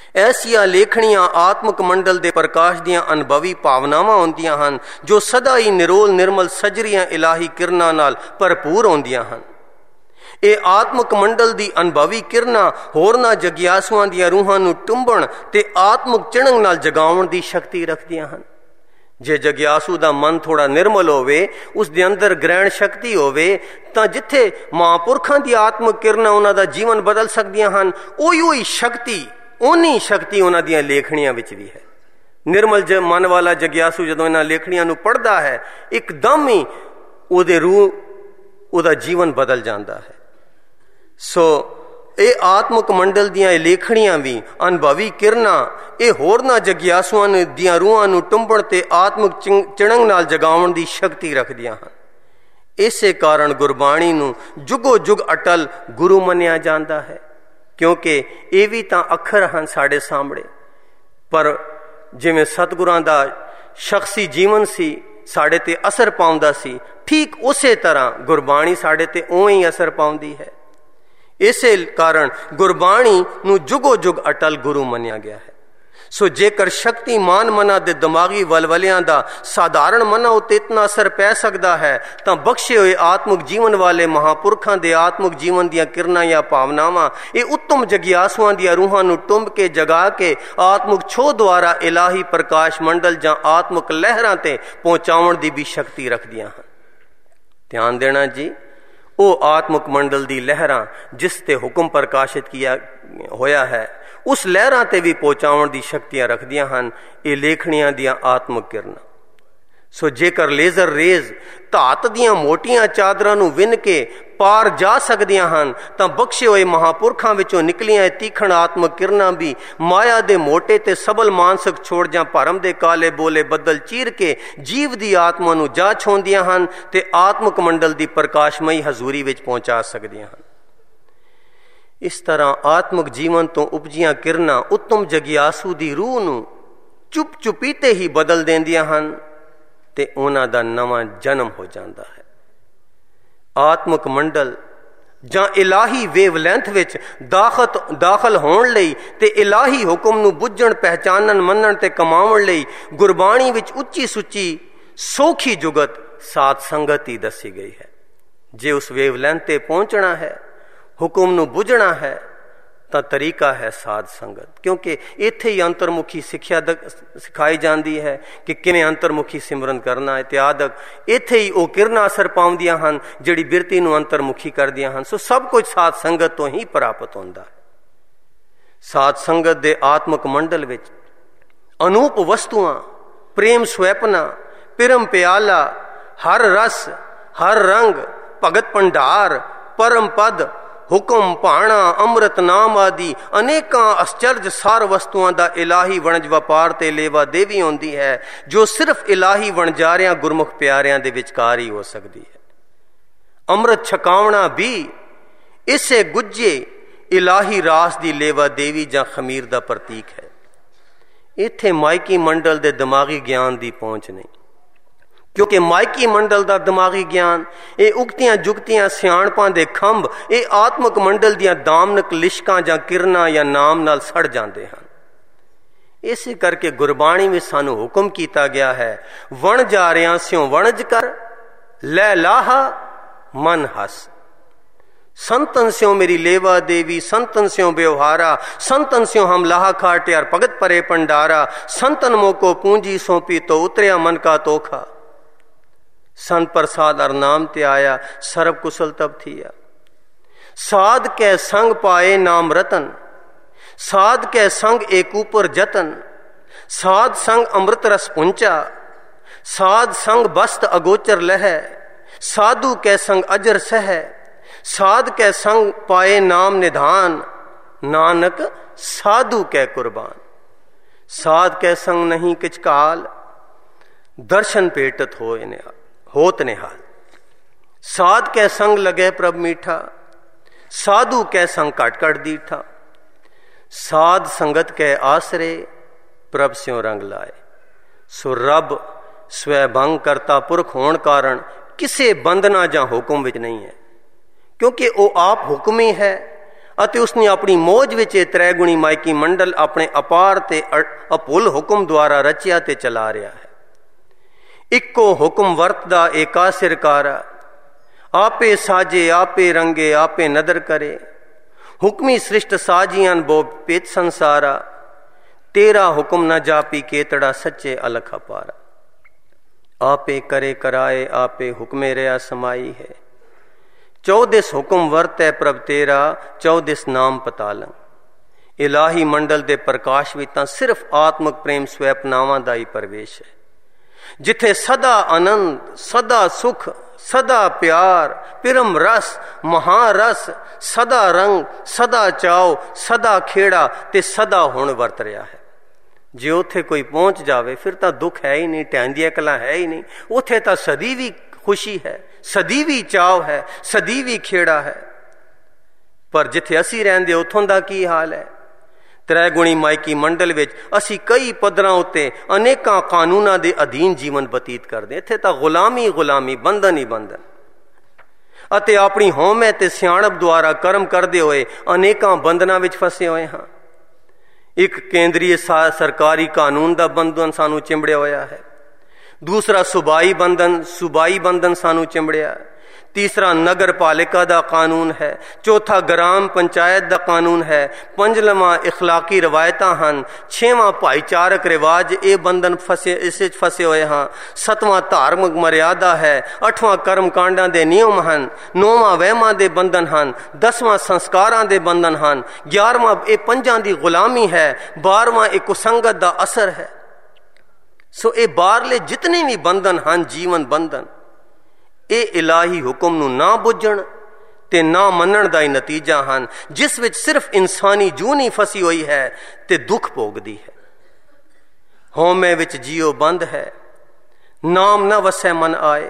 ਐਸੀਆਂ ਲੇਖਣੀਆਂ ਆਤਮਿਕ ਮੰਡਲ ਦੇ ਪ੍ਰਕਾਸ਼ ਦੀਆਂ ਅਨੁਭਵੀ ਭਾਵਨਾਵਾਂ ਹੁੰਦੀਆਂ ਹਨ ਜੋ ਸਦਾ ਹੀ ਨਿਰੋਲ ਨਿਰਮਲ ਸਜਰੀਆਂ ਇਲਾਹੀ ਕਿਰਨਾਂ ਨਾਲ ਭਰਪੂਰ ਹੁੰਦੀਆਂ ਹਨ। ਇਹ ਆਤਮਿਕ ਮੰਡਲ ਦੀ ਅਨੁਭਵੀ ਕਿਰਨਾਂ ਹੋਰਨਾਂ ਜਗਿਆਸੂਆਂ ਦੀਆਂ ਰੂਹਾਂ ਨੂੰ ਟੁੰਬਣ ਤੇ ਆਤਮਿਕ ਚਿਣਨ ਨਾਲ ਜਗਾਉਣ ਦੀ ਸ਼ਕਤੀ ਰੱਖਦੀਆਂ ਹਨ। ਜੇ ਜਗਿਆਸੂ ਦਾ ਮਨ ਥੋੜਾ ਨਿਰਮਲ ਹੋਵੇ, ਉਸ ਦੇ ਅੰਦਰ ਗ੍ਰਹਿਣ ਸ਼ਕਤੀ ਹੋਵੇ, ਤਾਂ ਜਿੱਥੇ ਮਹਾਂਪੁਰਖਾਂ ਦੀ ਆਤਮਿਕ ਕਿਰਨਾਂ ਉਹਨਾਂ ਦਾ ਜੀਵਨ ਬਦਲ ਸਕਦੀਆਂ ਹਨ, ਉਹੀ ਉਹੀ ਸ਼ਕਤੀ ਓਨੀ ਸ਼ਕਤੀ ਉਹਨਾਂ ਦੀਆਂ ਲੇਖਣੀਆਂ ਵਿੱਚ ਵੀ ਹੈ। ਨਿਰਮਲ ਜ ਮਨ ਵਾਲਾ ਜਗਿਆਸੂ ਜਦੋਂ ਇਹਨਾਂ ਲੇਖਣੀਆਂ ਨੂੰ ਪੜ੍ਹਦਾ ਹੈ, ਇੱਕਦਮ ਹੀ ਉਹਦੇ ਰੂਹ ਉਹਦਾ ਜੀਵਨ ਬਦਲ ਜਾਂਦਾ ਹੈ। ਸੋ ਇਹ ਆਤਮਿਕ ਮੰਡਲ ਦੀਆਂ ਇਹ ਲੇਖਣੀਆਂ ਵੀ ਅਨੁਭਵੀ ਕਿਰਨਾਂ ਇਹ ਹੋਰਨਾਂ ਜਗਿਆਸੂਆਂ ਦੀਆਂ ਰੂਹਾਂ ਨੂੰ ਟੁੰਬਣ ਤੇ ਆਤਮਿਕ ਚਿਣਨ ਨਾਲ ਜਗਾਉਣ ਦੀ ਸ਼ਕਤੀ ਰੱਖਦੀਆਂ ਹਨ। ਇਸੇ ਕਾਰਨ ਗੁਰਬਾਣੀ ਨੂੰ ਜੁਗੋ ਜੁਗ ਅਟਲ ਗੁਰੂ ਮੰਨਿਆ ਜਾਂਦਾ ਹੈ, ਕਿਉਂਕਿ ਇਹ ਵੀ ਤਾਂ ਅੱਖਰ ਹਨ ਸਾਡੇ ਸਾਹਮਣੇ। ਪਰ ਜਿਵੇਂ ਸਤਿਗੁਰਾਂ ਦਾ ਸ਼ਖਸੀ ਜੀਵਨ ਸੀ, ਸਾਡੇ ਤੇ ਅਸਰ ਪਾਉਂਦਾ ਸੀ, ਠੀਕ ਉਸੇ ਤਰ੍ਹਾਂ ਗੁਰਬਾਣੀ ਸਾਡੇ ਤੇ ਉਵੇਂ ਹੀ ਅਸਰ ਪਾਉਂਦੀ ਹੈ। ਇਸੇ ਕਾਰਨ ਗੁਰਬਾਣੀ ਨੂੰ ਜੁਗੋ ਜੁਗ ਅਟਲ ਗੁਰੂ ਮੰਨਿਆ ਗਿਆ ਹੈ। ਸੋ ਜੇਕਰ ਸ਼ਕਤੀਮਾਨ ਮਨਾਂ ਦੇ ਦਿਮਾਗੀ ਵਲਵਲਿਆਂ ਦਾ ਸਾਧਾਰਨ ਮਨਾਂ ਉੱਤੇ ਇਤਨਾ ਅਸਰ ਪੈ ਸਕਦਾ ਹੈ, ਤਾਂ ਬਖਸ਼ੇ ਹੋਏ ਆਤਮਿਕ ਜੀਵਨ ਵਾਲੇ ਮਹਾਂਪੁਰਖਾਂ ਦੇ ਆਤਮਿਕ ਜੀਵਨ ਦੀਆਂ ਕਿਰਨਾਂ ਜਾਂ ਭਾਵਨਾਵਾਂ ਇਹ ਉੱਤਮ ਜਗਿਆਸੂਆਂ ਦੀਆਂ ਰੂਹਾਂ ਨੂੰ ਟੁੰਬ ਕੇ ਜਗਾ ਕੇ ਆਤਮਿਕ ਛੋਹ ਦੁਆਰਾ ਇਲਾਹੀ ਪ੍ਰਕਾਸ਼ ਮੰਡਲ ਜਾਂ ਆਤਮਿਕ ਲਹਿਰਾਂ ਤੇ ਪਹੁੰਚਾਉਣ ਦੀ ਵੀ ਸ਼ਕਤੀ ਰੱਖਦੀਆਂ ਹਨ। ਧਿਆਨ ਦੇਣਾ ਜੀ, ਉਹ ਆਤਮਿਕ ਮੰਡਲ ਦੀ ਲਹਿਰਾਂ ਜਿਸ ਤੇ ਹੁਕਮ ਪ੍ਰਕਾਸ਼ਿਤ ਕੀਤਾ ਹੋਇਆ ਹੈ, ਉਸ ਲਹਿਰਾਂ ਤੇ ਵੀ ਪਹੁੰਚਾਉਣ ਦੀ ਸ਼ਕਤੀਆਂ ਰੱਖਦੀਆਂ ਹਨ ਇਹ ਲੇਖਣੀਆਂ ਦੀਆਂ ਆਤਮਿਕ ਕਿਰਨਾਂ। ਸੋ ਜੇਕਰ ਲੇਜ਼ਰ ਰੇਜ਼ ਧਾਤ ਦੀਆਂ ਮੋਟੀਆਂ ਚਾਦਰਾਂ ਨੂੰ ਵਿੰਨ ਕੇ ਪਾਰ ਜਾ ਸਕਦੀਆਂ ਹਨ, ਤਾਂ ਬਖਸ਼ੇ ਹੋਏ ਮਹਾਂਪੁਰਖਾਂ ਵਿੱਚੋਂ ਨਿਕਲੀਆਂ ਇਹ ਤੀਖਣ ਆਤਮਿਕ ਕਿਰਨਾਂ ਵੀ ਮਾਇਆ ਦੇ ਮੋਟੇ ਤੇ ਸਬਲ ਮਾਨਸਿਕ ਛੋੜ ਜਾਂ ਭਰਮ ਦੇ ਕਾਲੇ ਬੋਲੇ ਬੱਦਲ ਚੀਰ ਕੇ ਜੀਵ ਦੀ ਆਤਮਾ ਨੂੰ ਜਾ ਛੋਂਦੀਆਂ ਹਨ ਤੇ ਆਤਮਿਕ ਮੰਡਲ ਦੀ ਪ੍ਰਕਾਸ਼ਮਈ ਹਜ਼ੂਰੀ ਵਿੱਚ ਪਹੁੰਚਾ ਸਕਦੀਆਂ ਹਨ। ਇਸ ਤਰ੍ਹਾਂ ਆਤਮਿਕ ਜੀਵਨ ਤੋਂ ਉਪਜੀਆਂ ਕਿਰਨਾਂ ਉੱਤਮ ਜਗਿਆਸੂ ਦੀ ਰੂਹ ਨੂੰ ਚੁੱਪ ਚੁਪੀਤੇ ਹੀ ਬਦਲ ਦਿੰਦੀਆਂ ਹਨ ਤੇ ਉਹਨਾਂ ਦਾ ਨਵਾਂ ਜਨਮ ਹੋ ਜਾਂਦਾ ਹੈ। ਆਤਮਿਕ ਮੰਡਲ ਜਾਂ ਇਲਾਹੀ ਵੇਵਲੈਂਥ ਵਿੱਚ ਦਾਖਤ ਦਾਖਲ ਹੋਣ ਲਈ ਤੇ ਇਲਾਹੀ ਹੁਕਮ ਨੂੰ ਬੁੱਝਣ, ਪਹਿਚਾਨਣ, ਮੰਨਣ ਤੇ ਕਮਾਉਣ ਲਈ ਗੁਰਬਾਣੀ ਵਿੱਚ ਉੱਚੀ ਸੁੱਚੀ ਸੌਖੀ ਜੁਗਤ ਸਾਧ ਸੰਗਤ ਹੀ ਦੱਸੀ ਗਈ ਹੈ। ਜੇ ਉਸ ਵੇਵਲੈਂਥ ਤੇ ਪਹੁੰਚਣਾ ਹੈ, ਹੁਕਮ ਨੂੰ ਬੁੱਝਣਾ ਹੈ, ਤਾਂ ਤਰੀਕਾ ਹੈ ਸਾਧ ਸੰਗਤ, ਕਿਉਂਕਿ ਇੱਥੇ ਹੀ ਅੰਤਰਮੁਖੀ ਸਿੱਖਿਆ ਸਿਖਾਈ ਜਾਂਦੀ ਹੈ ਕਿ ਕਿਵੇਂ ਅੰਤਰਮੁਖੀ ਸਿਮਰਨ ਕਰਨਾ ਇਤਿਆਦਿਕ। ਇੱਥੇ ਹੀ ਉਹ ਕਿਰਨਾਂ ਅਸਰ ਪਾਉਂਦੀਆਂ ਹਨ ਜਿਹੜੀ ਬਿਰਤੀ ਨੂੰ ਅੰਤਰਮੁਖੀ ਕਰਦੀਆਂ ਹਨ। ਸੋ ਸਭ ਕੁਝ ਸਾਧ ਸੰਗਤ ਤੋਂ ਹੀ ਪ੍ਰਾਪਤ ਹੁੰਦਾ ਹੈ। ਸਾਧ ਸੰਗਤ ਦੇ ਆਤਮਿਕ ਮੰਡਲ ਵਿੱਚ ਅਨੂਪ ਵਸਤੂਆਂ, ਪ੍ਰੇਮ ਸਵੈਪਨਾ, ਪਿਰਮ ਪਿਆਲਾ, ਹਰ ਰਸ, ਹਰ ਰੰਗ, ਭਗਤ ਭੰਡਾਰ, ਪਰਮ ਪਦ, ਹੁਕਮ, ਭਾਣਾ, ਅੰਮ੍ਰਿਤ ਨਾਮ ਆਦਿ ਅਨੇਕਾਂ ਅਸਚਰਜ ਸਾਰ ਵਸਤੂਆਂ ਦਾ ਇਲਾਹੀ ਵਣਜ ਵਪਾਰ ਤੇ ਲੇਵਾ ਦੇਵੀ ਹੁੰਦੀ ਹੈ, ਜੋ ਸਿਰਫ ਇਲਾਹੀ ਵਣਜਾਰਿਆਂ ਗੁਰਮੁਖ ਪਿਆਰਿਆਂ ਦੇ ਵਿਚਕਾਰ ਹੀ ਹੋ ਸਕਦੀ ਹੈ। ਅੰਮ੍ਰਿਤ ਛਕਾਉਣਾ ਵੀ ਇਸੇ ਗੁੱਜੇ ਇਲਾਹੀ ਰਾਸ ਦੀ ਲੇਵਾ ਦੇਵੀ ਜਾਂ ਖਮੀਰ ਦਾ ਪ੍ਰਤੀਕ ਹੈ। ਇੱਥੇ ਮਾਇਕੀ ਮੰਡਲ ਦੇ ਦਿਮਾਗੀ ਗਿਆਨ ਦੀ ਪਹੁੰਚ ਨਹੀਂ, ਕਿਉਂਕਿ ਮਾਇਕੀ ਮੰਡਲ ਦਾ ਦਿਮਾਗੀ ਗਿਆਨ ਇਹ ਉਗਤੀਆਂ ਜੁਗਤੀਆਂ ਸਿਆਣਪਾਂ ਦੇ ਖੰਭ ਇਹ ਆਤਮਿਕ ਮੰਡਲ ਦੀਆਂ ਦਾਮਨਕ ਲਿਸ਼ਕਾਂ ਜਾਂ ਕਿਰਨਾਂ ਜਾਂ ਨਾਮ ਨਾਲ ਸੜ ਜਾਂਦੇ ਹਨ। ਇਸੇ ਕਰਕੇ ਗੁਰਬਾਣੀ ਵਿੱਚ ਸਾਨੂੰ ਹੁਕਮ ਕੀਤਾ ਗਿਆ ਹੈ, ਵਣ ਜਾ ਰਿਆਂ ਸਿਉ ਵਣਜ ਕਰ, ਲੈ ਲਾਹਾ ਮਨ ਹਸ। ਸੰਤਨ ਸਿਉ ਮੇਰੀ ਲੇਵਾ ਦੇਵੀ, ਸੰਤਨ ਸਿਉ ਵਿਵਹਾਰਾ, ਸੰਤਨ ਸਿਉ ਹਮ ਲਾਹਾ ਖਾਟਿਆਰ, ਭਗਤ ਪਰੇ ਭੰਡਾਰਾ, ਸੰਤਨ मोको पूंजी सौंपी तो उतरिया मन का तोखा। संत प्रसाद अर नाम ते आया, सर्व कुशल तब थिया। साध कै संग पाए नाम रतन, साध कै संग एक ऊपर जतन, साध संग अमृत रस पुंचा, साध संग बस्त अगोचर लह, साधु कै संग अजर सह, साध कै संग पाए नाम निधान, नानक साधु कै कुर्बान। साध कै संग नहीं किच काल, दर्शन पेटत हो निहाल होत निहाल। साध कै संग लगे प्रभ मीठा, साधु कै संग कट कट दीठा। साध संगत कै आसरे, प्रभ स्यों रंग लाए। सो रब स्वैभंग करता पुरख होण कारण किसे बंधना जां हुक्म विच नहीं है, क्योंकि वो आप हुक्मी है, ਅਤੇ ਉਸਨੇ ਆਪਣੀ ਮੌਜ ਵਿੱਚ ਇਹ ਤ੍ਰੈਗੁਣੀ ਮਾਇਕੀ ਮੰਡਲ ਆਪਣੇ ਅਪਾਰ ਤੇ ਅਭੁੱਲ ਹੁਕਮ ਦੁਆਰਾ ਰਚਿਆ ਤੇ ਚਲਾ ਰਿਹਾ ਹੈ। ਇੱਕੋ ਹੁਕਮ ਵਰਤਦਾ ਏਕਾ ਸਿਰਕਾਰਾ, ਆਪੇ ਸਾਜੇ ਆਪੇ ਰੰਗੇ ਆਪੇ ਨਦਰ ਕਰੇ, ਹੁਕਮੀ ਸ੍ਰਿਸ਼ਟ ਸਾਜੀਆਂ ਬੋ ਪੇਤ ਸੰਸਾਰਾ, ਤੇਰਾ ਹੁਕਮ ਨਾ ਜਾਪੀ ਕੇਤੜਾ ਸੱਚੇ ਅਲਖ ਅਪਾਰਾ। आपे करे कराए आपे हुक्मे रया समाई है, चौदिस हुक्म वर्त है प्रभ तेरा चौदिस नाम पतालंग। इलाही मंडल दे प्रकाश विच तां सिर्फ आत्मक प्रेम स्वैपनावां दा ही प्रवेश है, जिथे सदा आनंद सदा सुख सदा प्यार पिरम रस महारस सदा रंग सदा चाव सदा खेड़ा ते सदा हुण वरत रहा है। जे उत्थे कोई पहुंच जावे फिर तो दुख है ही नहीं, टहंदिया कला है ही नहीं, उत्थे तो सदी भी खुशी है, सदी भी चाव है, सदी भी खेड़ा है। पर जिथे असी रहंदे उत्थों दा की हाल है? त्रैगुणी मायकी मंडल विच असी कई पदरां उत्ते अनेकां कानूनां दे अधीन जीवन बतीत करदे। इत्थे तां गुलामी गुलामी बंधन ही बंधन, अते अपनी होमे ते सियाणप द्वारा कर्म करदे होए अनेकां बंधनां विच फसे होए हां। एक केंद्रीय सरकारी कानून का बंधन सानू चिंबड़िया होया है, दूसरा सूबाई बंधन सूबाई बंधन सानू चिंबड़िया, तीसरा नगर पालिका का कानून है, चौथा ग्राम पंचायत का कानून है, पंजलवा इखलाकी रवायतां हन, छेवां भाईचारक रिवाज ये बंधन फसे इस फसे हुए हाँ, सतवां धार्मिक मर्यादा है, अठवां कर्म कांडां दे नियम हन, नौवां वहमां दे बंधन हन, दसवां संस्कारां दे बंधन हन, ग्यारहवां ये पंजां दी गुलामी है, बारहवां एक कुसंगत दा असर है। सो ये बाहरले जितने भी बंधन हन जीवन बंधन ये इलाही हुक्म नूं ना बुझण ते ना मनण दा ही नतीजा हन, जिस विच सिर्फ इंसानी जून ही फसी हुई है ते दुख भोगदी है। होमे विच जियो बंद है, नाम न वसै मन आए,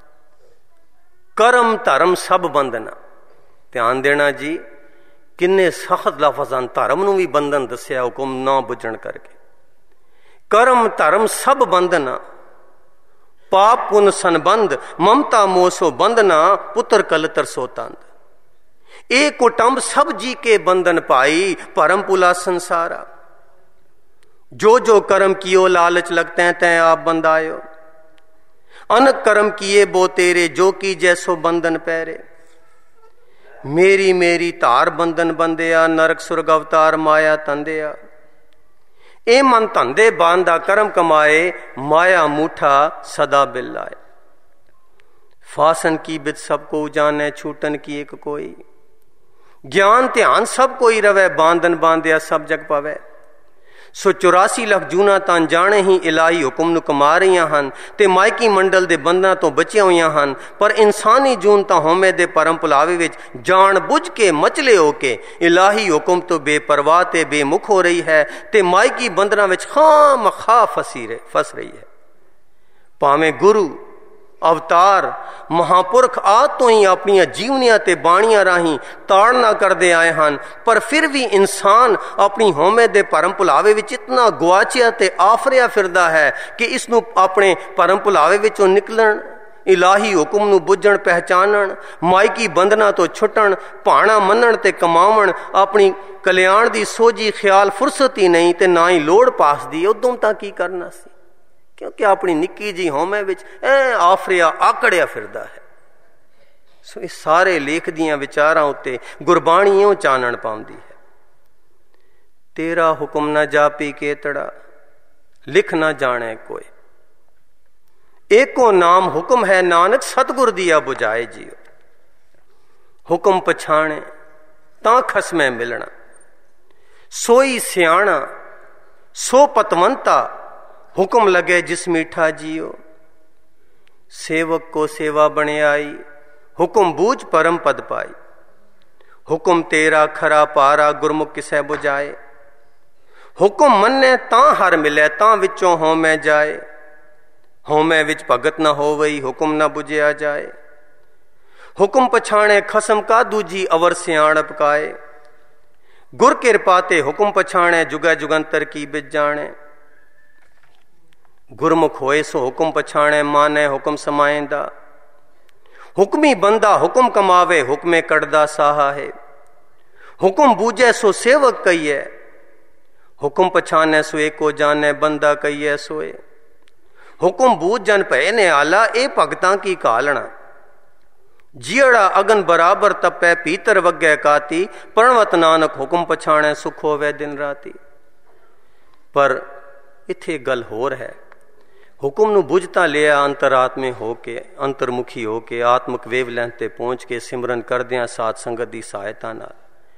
करम धर्म सब बंधना। ध्यान देना जी, किन्ने सख्त लफज़ हन, धर्म नूं भी बंधन दस्या हुक्म ना बुझण करके। करम धर्म सब बंधना, पाप पुन संबंध ममता मोसो बंधना, पुत्र कलतर सो तंद। एक कुटुंब सब जी के बंधन पाई, परम पुला संसारा। जो जो कर्म कियो लालच लगते हैं तै आप बंधायो, अनक कर्म किए बो तेरे जो की जैसो बंधन पैरे। मेरी मेरी धार बंधन बंदिया, नरक सुरग अवतार माया तंदिया। ए मन धंधे बांधा कर्म कमाए, माया मूठा सदा बिल लाए। फासन की बिद सबको जाने, छूटन की एक कोई। ज्ञान ध्यान सब कोई रवे, बांधन बांधिया सब जग पवे। सो चौरासी लख जूना तान जाने ही इलाही हुक्म नूं कमा रहीआं हन ते मायकी मंडल दे बंधनां तो बचिया होईआं हन, पर इंसानी जून तां होमे दे परम भुलावे विच जान बुझ के मचले हो के इलाही हुक्म तो बेपरवाह ते बेमुख हो रही है ते मायकी बंधनां विच खाम खा फसी रहे फस रही है। भावें गुरु अवतार महापुरख आद तो ही अपनी जीवनियां ते बाणियां राही ताड़ना करते आए हैं, पर फिर भी इंसान अपनी होमे दे परम भुलावे विच इतना गुआचिया ते आफरिया फिरदा है कि इसनूं अपने परम भुलावे विचों निकलण, इलाही हुक्म नूं बुझण पहचानण, मायकी बंधना तो छुटण, भाणा मनण ते कमावण, अपनी कल्याण दी सोझी ख्याल फुरसत ही नहीं ते ना ही लोड़ पास दी। उदों तां की करना सी, क्योंकि अपनी निक्की जी होमे विच ऐ आफरिया आकड़िया फिरदा है। सो इस सारे लेख दियां विचारां उत्ते गुरबाणी इउं चानण पाउंदी है। तेरा हुक्म न जापी केतड़ा, लिख न जाने कोई। एको नाम हुक्म है नानक, सतगुर दिया बुझाए जियो। हुक्म पछाणे तां खसमै मिलना, सोई सियाणा सो पतवंता, हुक्म लगे जिस मीठा जियो। सेवक को सेवा बने आई, हुक्म बूझ परम पद पाई। हुक्म तेरा खरा पारा, गुरमुख किसै बुझाए। हुक्म मन्ने तां हर मिले, तां विचों होमै जाए। होमै विच भगत न होवई, हुक्म न बुझिया जाए। हुक्म पछाणे खसम का दूजी, अवर सियाणप काए। गुर किरपा ते हुक्म पछाणे, जुगा जुगंतर की बिज जाने। गुरमुख होए सो हुक्म पछाणे, माने हुक्म समाएंदा। हुक्मी बंदा हुक्म कमावे, हुक्मे कटदा साहा है। हुक्म बूझे सो सेवक कहिए, हुक्म पछाने सो एको जाने बंदा कहिए सोए। हुक्म बूझ जन भय ने आला ए भगतां की कालना, जियड़ा अगन बराबर तपै पीतर वगे काती, प्रणवत नानक हुक्म पछाणे सुख होवे दिन राती। पर इत्थे गल होर है, हुक्म नूं बुझता लिया अंतरात्मे होके, अंतर्मुखी होके, आत्मक वेवलैंथ ते पहुंच के सिमरन करदियां साध संगत दी सहायता नाल।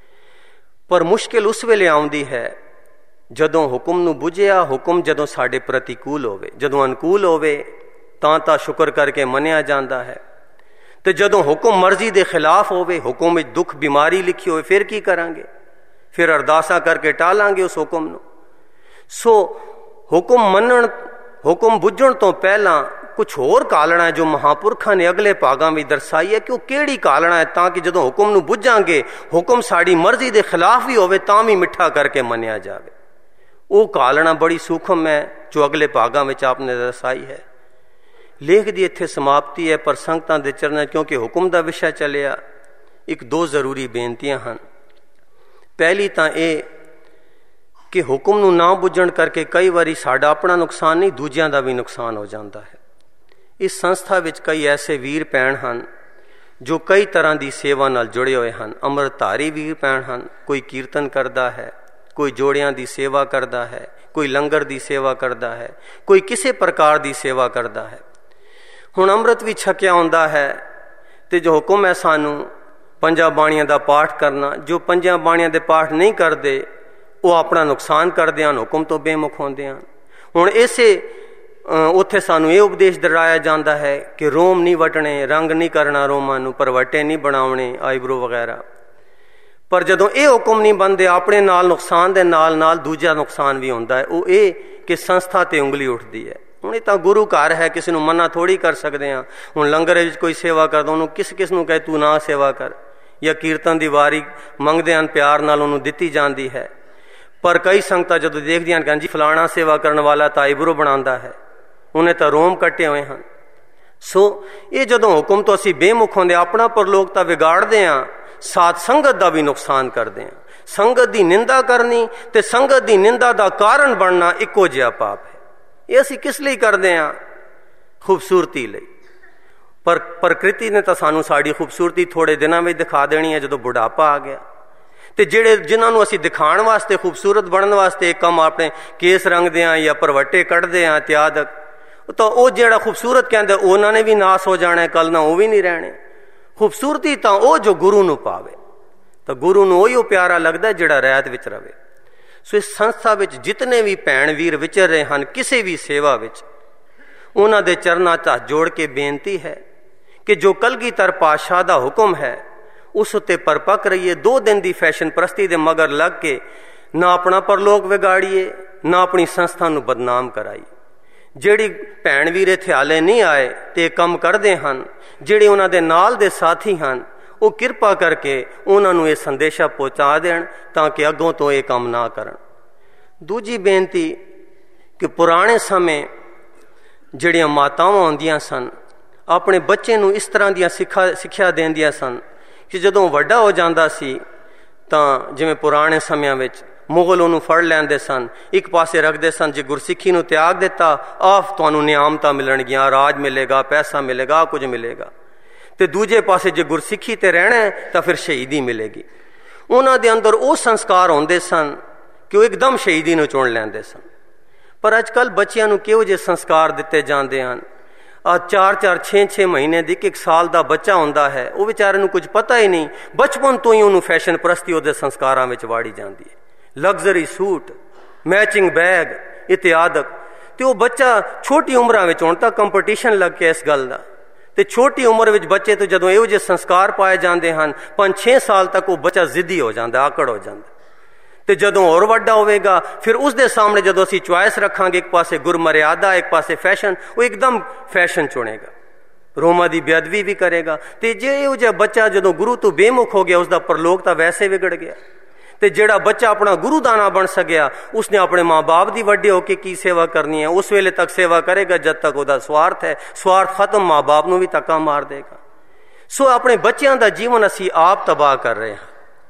पर मुश्किल उस वेले आउंदी है जदों हुक्म नूं बुझिया हुक्म जदों साडे प्रतिकूल होवे। जदों अनुकूल होवे तां तां शुक्र करके मनिया जांदा है, ते जदों हुक्म मर्जी दे खिलाफ होवे, हुक्म विच दुख बीमारी लिखी होवे, फिर की करांगे? फिर अरदासा करके टालांगे उस हुक्म नूं। सो हुक्म मनण, हुक्म बुझण तो पहला कुछ होर कालना है जो महापुरखा ने अगले भागां में दर्शाई है कि वह केड़ी कालना है, ताकि जदों हुक्म नूं बुझांगे हुक्म साड़ी मर्जी दे खिलाफ भी होवे तां भी मिठा करके मनिया जावे। वो कालना बड़ी सूक्ष्म है जो अगले भागां में आपने दर्शाई है। लेख दी इत्थे समाप्ति है, पर संगतां दे चरणा क्योंकि हुक्म दा विषय चलिया, एक दो जरूरी बेनतियां हन। पहली तां यह कि हुक्म नूं ना बुझण करके कई बारी साडा अपना नुकसान नहीं, दूजियां दा भी नुकसान हो जाता है। इस संस्था विच कई ऐसे वीर भैण हन जो कई तरह की सेवा नाल जुड़े हुए हैं। अमृतधारी वीर भैण हन, कोई कीर्तन करता है, कोई जोड़ियां की सेवा करता है, कोई लंगर की सेवा करता है, कोई किसी प्रकार की सेवा करता है। हुण अमृत भी छकिया हुंदा है, तो जो हुक्म है सानू पंजा बाणियां दा पाठ करना, जो पंजा बाणियां दे पाठ नहीं करते वो अपना नुकसान करते हैं, हुक्म तो बेमुख होंदे हैं। हुण इसे उत्थे सानू ये उपदेश दराया जाता है कि रोम नहीं वटने, रंग नहीं करना रोमां नूं, परवटे नहीं बनावने, आईब्रो वगैरह। पर जदों ये हुक्म नहीं बनते, अपने नाल नुकसान दे नाल नाल दूजा नुकसान भी होंदा है। वो ये कि संस्था ते उंगली उठती है। हुण ये तां गुरु घर है, किसी नूं मना थोड़ी कर सकते हैं। हुण लंगर विच कोई सेवा करदा उहनूं किस किस नूं कहे तू ना सेवा कर, या कीर्तन दी वारी मंगदे हन प्यार नाल उहनूं दित्ती जांदी है। पर कई संगतां जदों देखदियां हन जी फलाना सेवा करन वाला तां आईब्रो बनांदा है, उन्हें तो रोम कट्टे हुए हैं। सो ये जदों हुक्म तो असी बेमुख होंदे, अपना परलोक तां विगाड़दे हां, साथ संगत दा भी नुकसान करदे हां। संगत दी निंदा करनी ते संगत दी निंदा दा कारण बनना इक्को जिहा पाप है। ये असी किस लिए करदे हां? खूबसूरती लई। पर प्रकृति ने तो सानू साड़ी खूबसूरती थोड़े दिनों में दिखा देनी है, जदों बुढ़ापा आ गया। तो जेड़े जिन्होंने असी दिखाण वास्ते, खूबसूरत बनने वास्ते एक कम अपने केस रंगदे हां या परवटे कढ़दे हां त्यादक, तो वह जेड़ा खूबसूरत कहते उन्होंने भी नाश हो जाना, कल ना वो भी नहीं रहने। खूबसूरती तो वह जो गुरु नूं पावे, तो गुरु नूं उही प्यारा लगता जिहड़ा रहत विच रवे। सो इस संस्था विच जितने भी भैण वीर विचर रहे हैं किसी भी सेवा विच, उन्हां दे चरनां च हत्थ जोड़ के बेनती है कि जो कलगीधर पातशाह दा हुक्म है उस उत्ते परपक रहिए। दो दिन की फैशन परस्ती दे मगर लग के ना अपना परलोक विगाड़िए, ना अपनी संस्था नूं बदनाम कराइए। ਜਿਹੜੀ ਭੈਣ ਵੀਰ ਇੱਥੇ ਹਾਲੇ नहीं आए तो काम करते हैं, ਜਿਹੜੇ उन्हों के नाल दे साथी हैं वो किरपा करके उन्होंने ये संदेशा पहुँचा देन ताकि अगों तो ये काम ना करन। दूजी बेनती कि पुराने समय ਜਿਹੜੀਆਂ मातावां होंदियां सन अपने बच्चे नूं इस तरह ਦੀਆਂ ਸਿੱਖਿਆ ਸਿੱਖਿਆ ਦੇਂਦੀਆਂ सन कि जदों ਵੱਡਾ हो जाता सी तां जिवें पुराने ਸਮਿਆਂ ਵਿੱਚ मुगल उन्होंने फड़ लैंदे सन, एक पासे रखते सन, जे गुरसिखी नूं त्याग दिता आफ तुहानूं नियामतां मिलणगियां, राज मिलेगा, पैसा मिलेगा, कुछ मिलेगा। तो दूजे पासे जे गुरसिखी ते रहना है तो फिर शहीदी मिलेगी। उन्हां दे अंदर वो संस्कार होंदे सन कि वो एकदम शहीदी नूं चुन लैंदे सन। पर अजकल बच्चियां नूं किहो जे संस्कार दिते जांदे हन। आ चार चार छे छे महीने दी एक साल का बच्चा होंदा है, वो बेचारे नूं कुछ पता ही नहीं, बचपन तो ही उन्होंने फैशन परस्ती उहदे संस्कारां विच वाड़ी जांदी है। लग्जरी सूट, मैचिंग बैग इत्यादक। तो वह बच्चा छोटी उम्र में हुण तक कंपटीशन लग गया इस गल का। तो छोटी उम्र में बच्चे तो जदों इहो जिहे संस्कार पाए जाते हैं पांच छे साल तक वो बच्चा जिद्दी हो जाता, आकड़ हो जाता। तो जदों और वड्डा होवेगा फिर उसके सामने जदों असीं चॉइस रखांगे, एक पासे गुरमर्यादा एक पासे फैशन, वो एकदम फैशन चुनेगा, रोमा की बेअदबी भी करेगा। तो जे इहो जिहा बच्चा जदों गुरु तो बेमुख हो गया उसका परलोक तो वैसे बिगड़ गया। तो जिहड़ा बच्चा अपना गुरु दा ना बन सकिया उसने अपने माँ बाप की वड्डे होके की सेवा करनी है, उस वेले तक सेवा करेगा जब तक वह स्वार्थ है, स्वार्थ खत्म माँ बाप नूं भी धक्का मार देगा। सो अपने बच्चों का जीवन असी आप तबाह कर रहे हैं।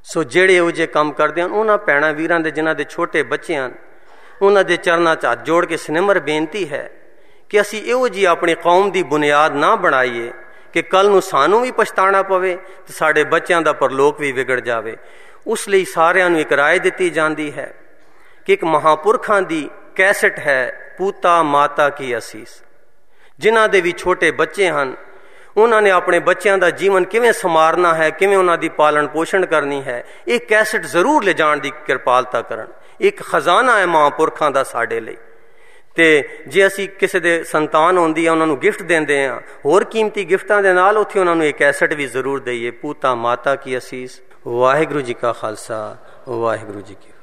ਸੋ ਜਿਹੜੇ ਇਹੋ ਜਿਹੇ ਕੰਮ ਕਰਦੇ ਹਨ, ਉਹਨਾਂ ਭੈਣਾਂ ਵੀਰਾਂ ਦੇ ਜਿਨ੍ਹਾਂ ਦੇ ਛੋਟੇ ਬੱਚੇ ਹਨ, ਉਹਨਾਂ ਦੇ ਚਰਨਾਂ 'ਚ ਹੱਥ ਜੋੜ ਕੇ ਸਿਨਮਰ ਬੇਨਤੀ ਹੈ ਕਿ ਅਸੀਂ ਇਹੋ ਜਿਹੀ ਆਪਣੀ ਕੌਮ ਦੀ ਬੁਨਿਆਦ ਨਾ ਬਣਾਈਏ ਕਿ ਕੱਲ੍ਹ ਨੂੰ ਸਾਨੂੰ ਵੀ ਪਛਤਾਣਾ ਪਵੇ ਤੇ ਸਾਡੇ ਬੱਚਿਆਂ ਦਾ ਪਰਲੋਕ ਵੀ ਵਿਗੜ ਜਾਵੇ। ਉਸ ਲਈ ਸਾਰਿਆਂ ਨੂੰ ਇੱਕ ਰਾਏ ਦਿੱਤੀ ਜਾਂਦੀ ਹੈ ਕਿ ਇੱਕ ਮਹਾਂਪੁਰਖਾਂ ਦੀ ਕੈਸਟ ਹੈ, ਪੂਤਾ ਮਾਤਾ ਕੀ ਅਸੀਸ। ਜਿਨ੍ਹਾਂ ਦੇ ਵੀ ਛੋਟੇ ਬੱਚੇ ਹਨ, ਉਹਨਾਂ ਨੇ ਆਪਣੇ ਬੱਚਿਆਂ ਦਾ ਜੀਵਨ ਕਿਵੇਂ ਸੰਵਾਰਨਾ ਹੈ, ਕਿਵੇਂ ਉਹਨਾਂ ਦੀ ਪਾਲਣ ਪੋਸ਼ਣ ਕਰਨੀ ਹੈ, ਇਹ ਕੈਸਟ ਜ਼ਰੂਰ ਲਿਜਾਣ ਦੀ ਕਿਰਪਾਲਤਾ ਕਰਨ। ਇੱਕ ਖਜ਼ਾਨਾ ਹੈ ਮਹਾਂਪੁਰਖਾਂ ਦਾ ਸਾਡੇ ਲਈ। ਤੇ ਜੇ ਅਸੀਂ ਕਿਸੇ ਦੇ ਸੰਤਾਨ ਹੁੰਦੀ ਹੈ, ਉਹਨਾਂ ਨੂੰ ਗਿਫਟ ਦਿੰਦੇ ਹਾਂ, ਹੋਰ ਕੀਮਤੀ ਗਿਫਟਾਂ ਦੇ ਨਾਲ ਉੱਥੇ ਉਹਨਾਂ ਨੂੰ ਇਹ ਕੈਸਟ ਵੀ ਜ਼ਰੂਰ ਦਈਏ, ਪੂਤਾ ਮਾਤਾ ਕੀ ਅਸੀਸ। ਵਾਹਿਗੁਰੂ ਜੀ ਕਾ ਖਾਲਸਾ, ਵਾਹਿਗੁਰੂ ਜੀ ਕੀ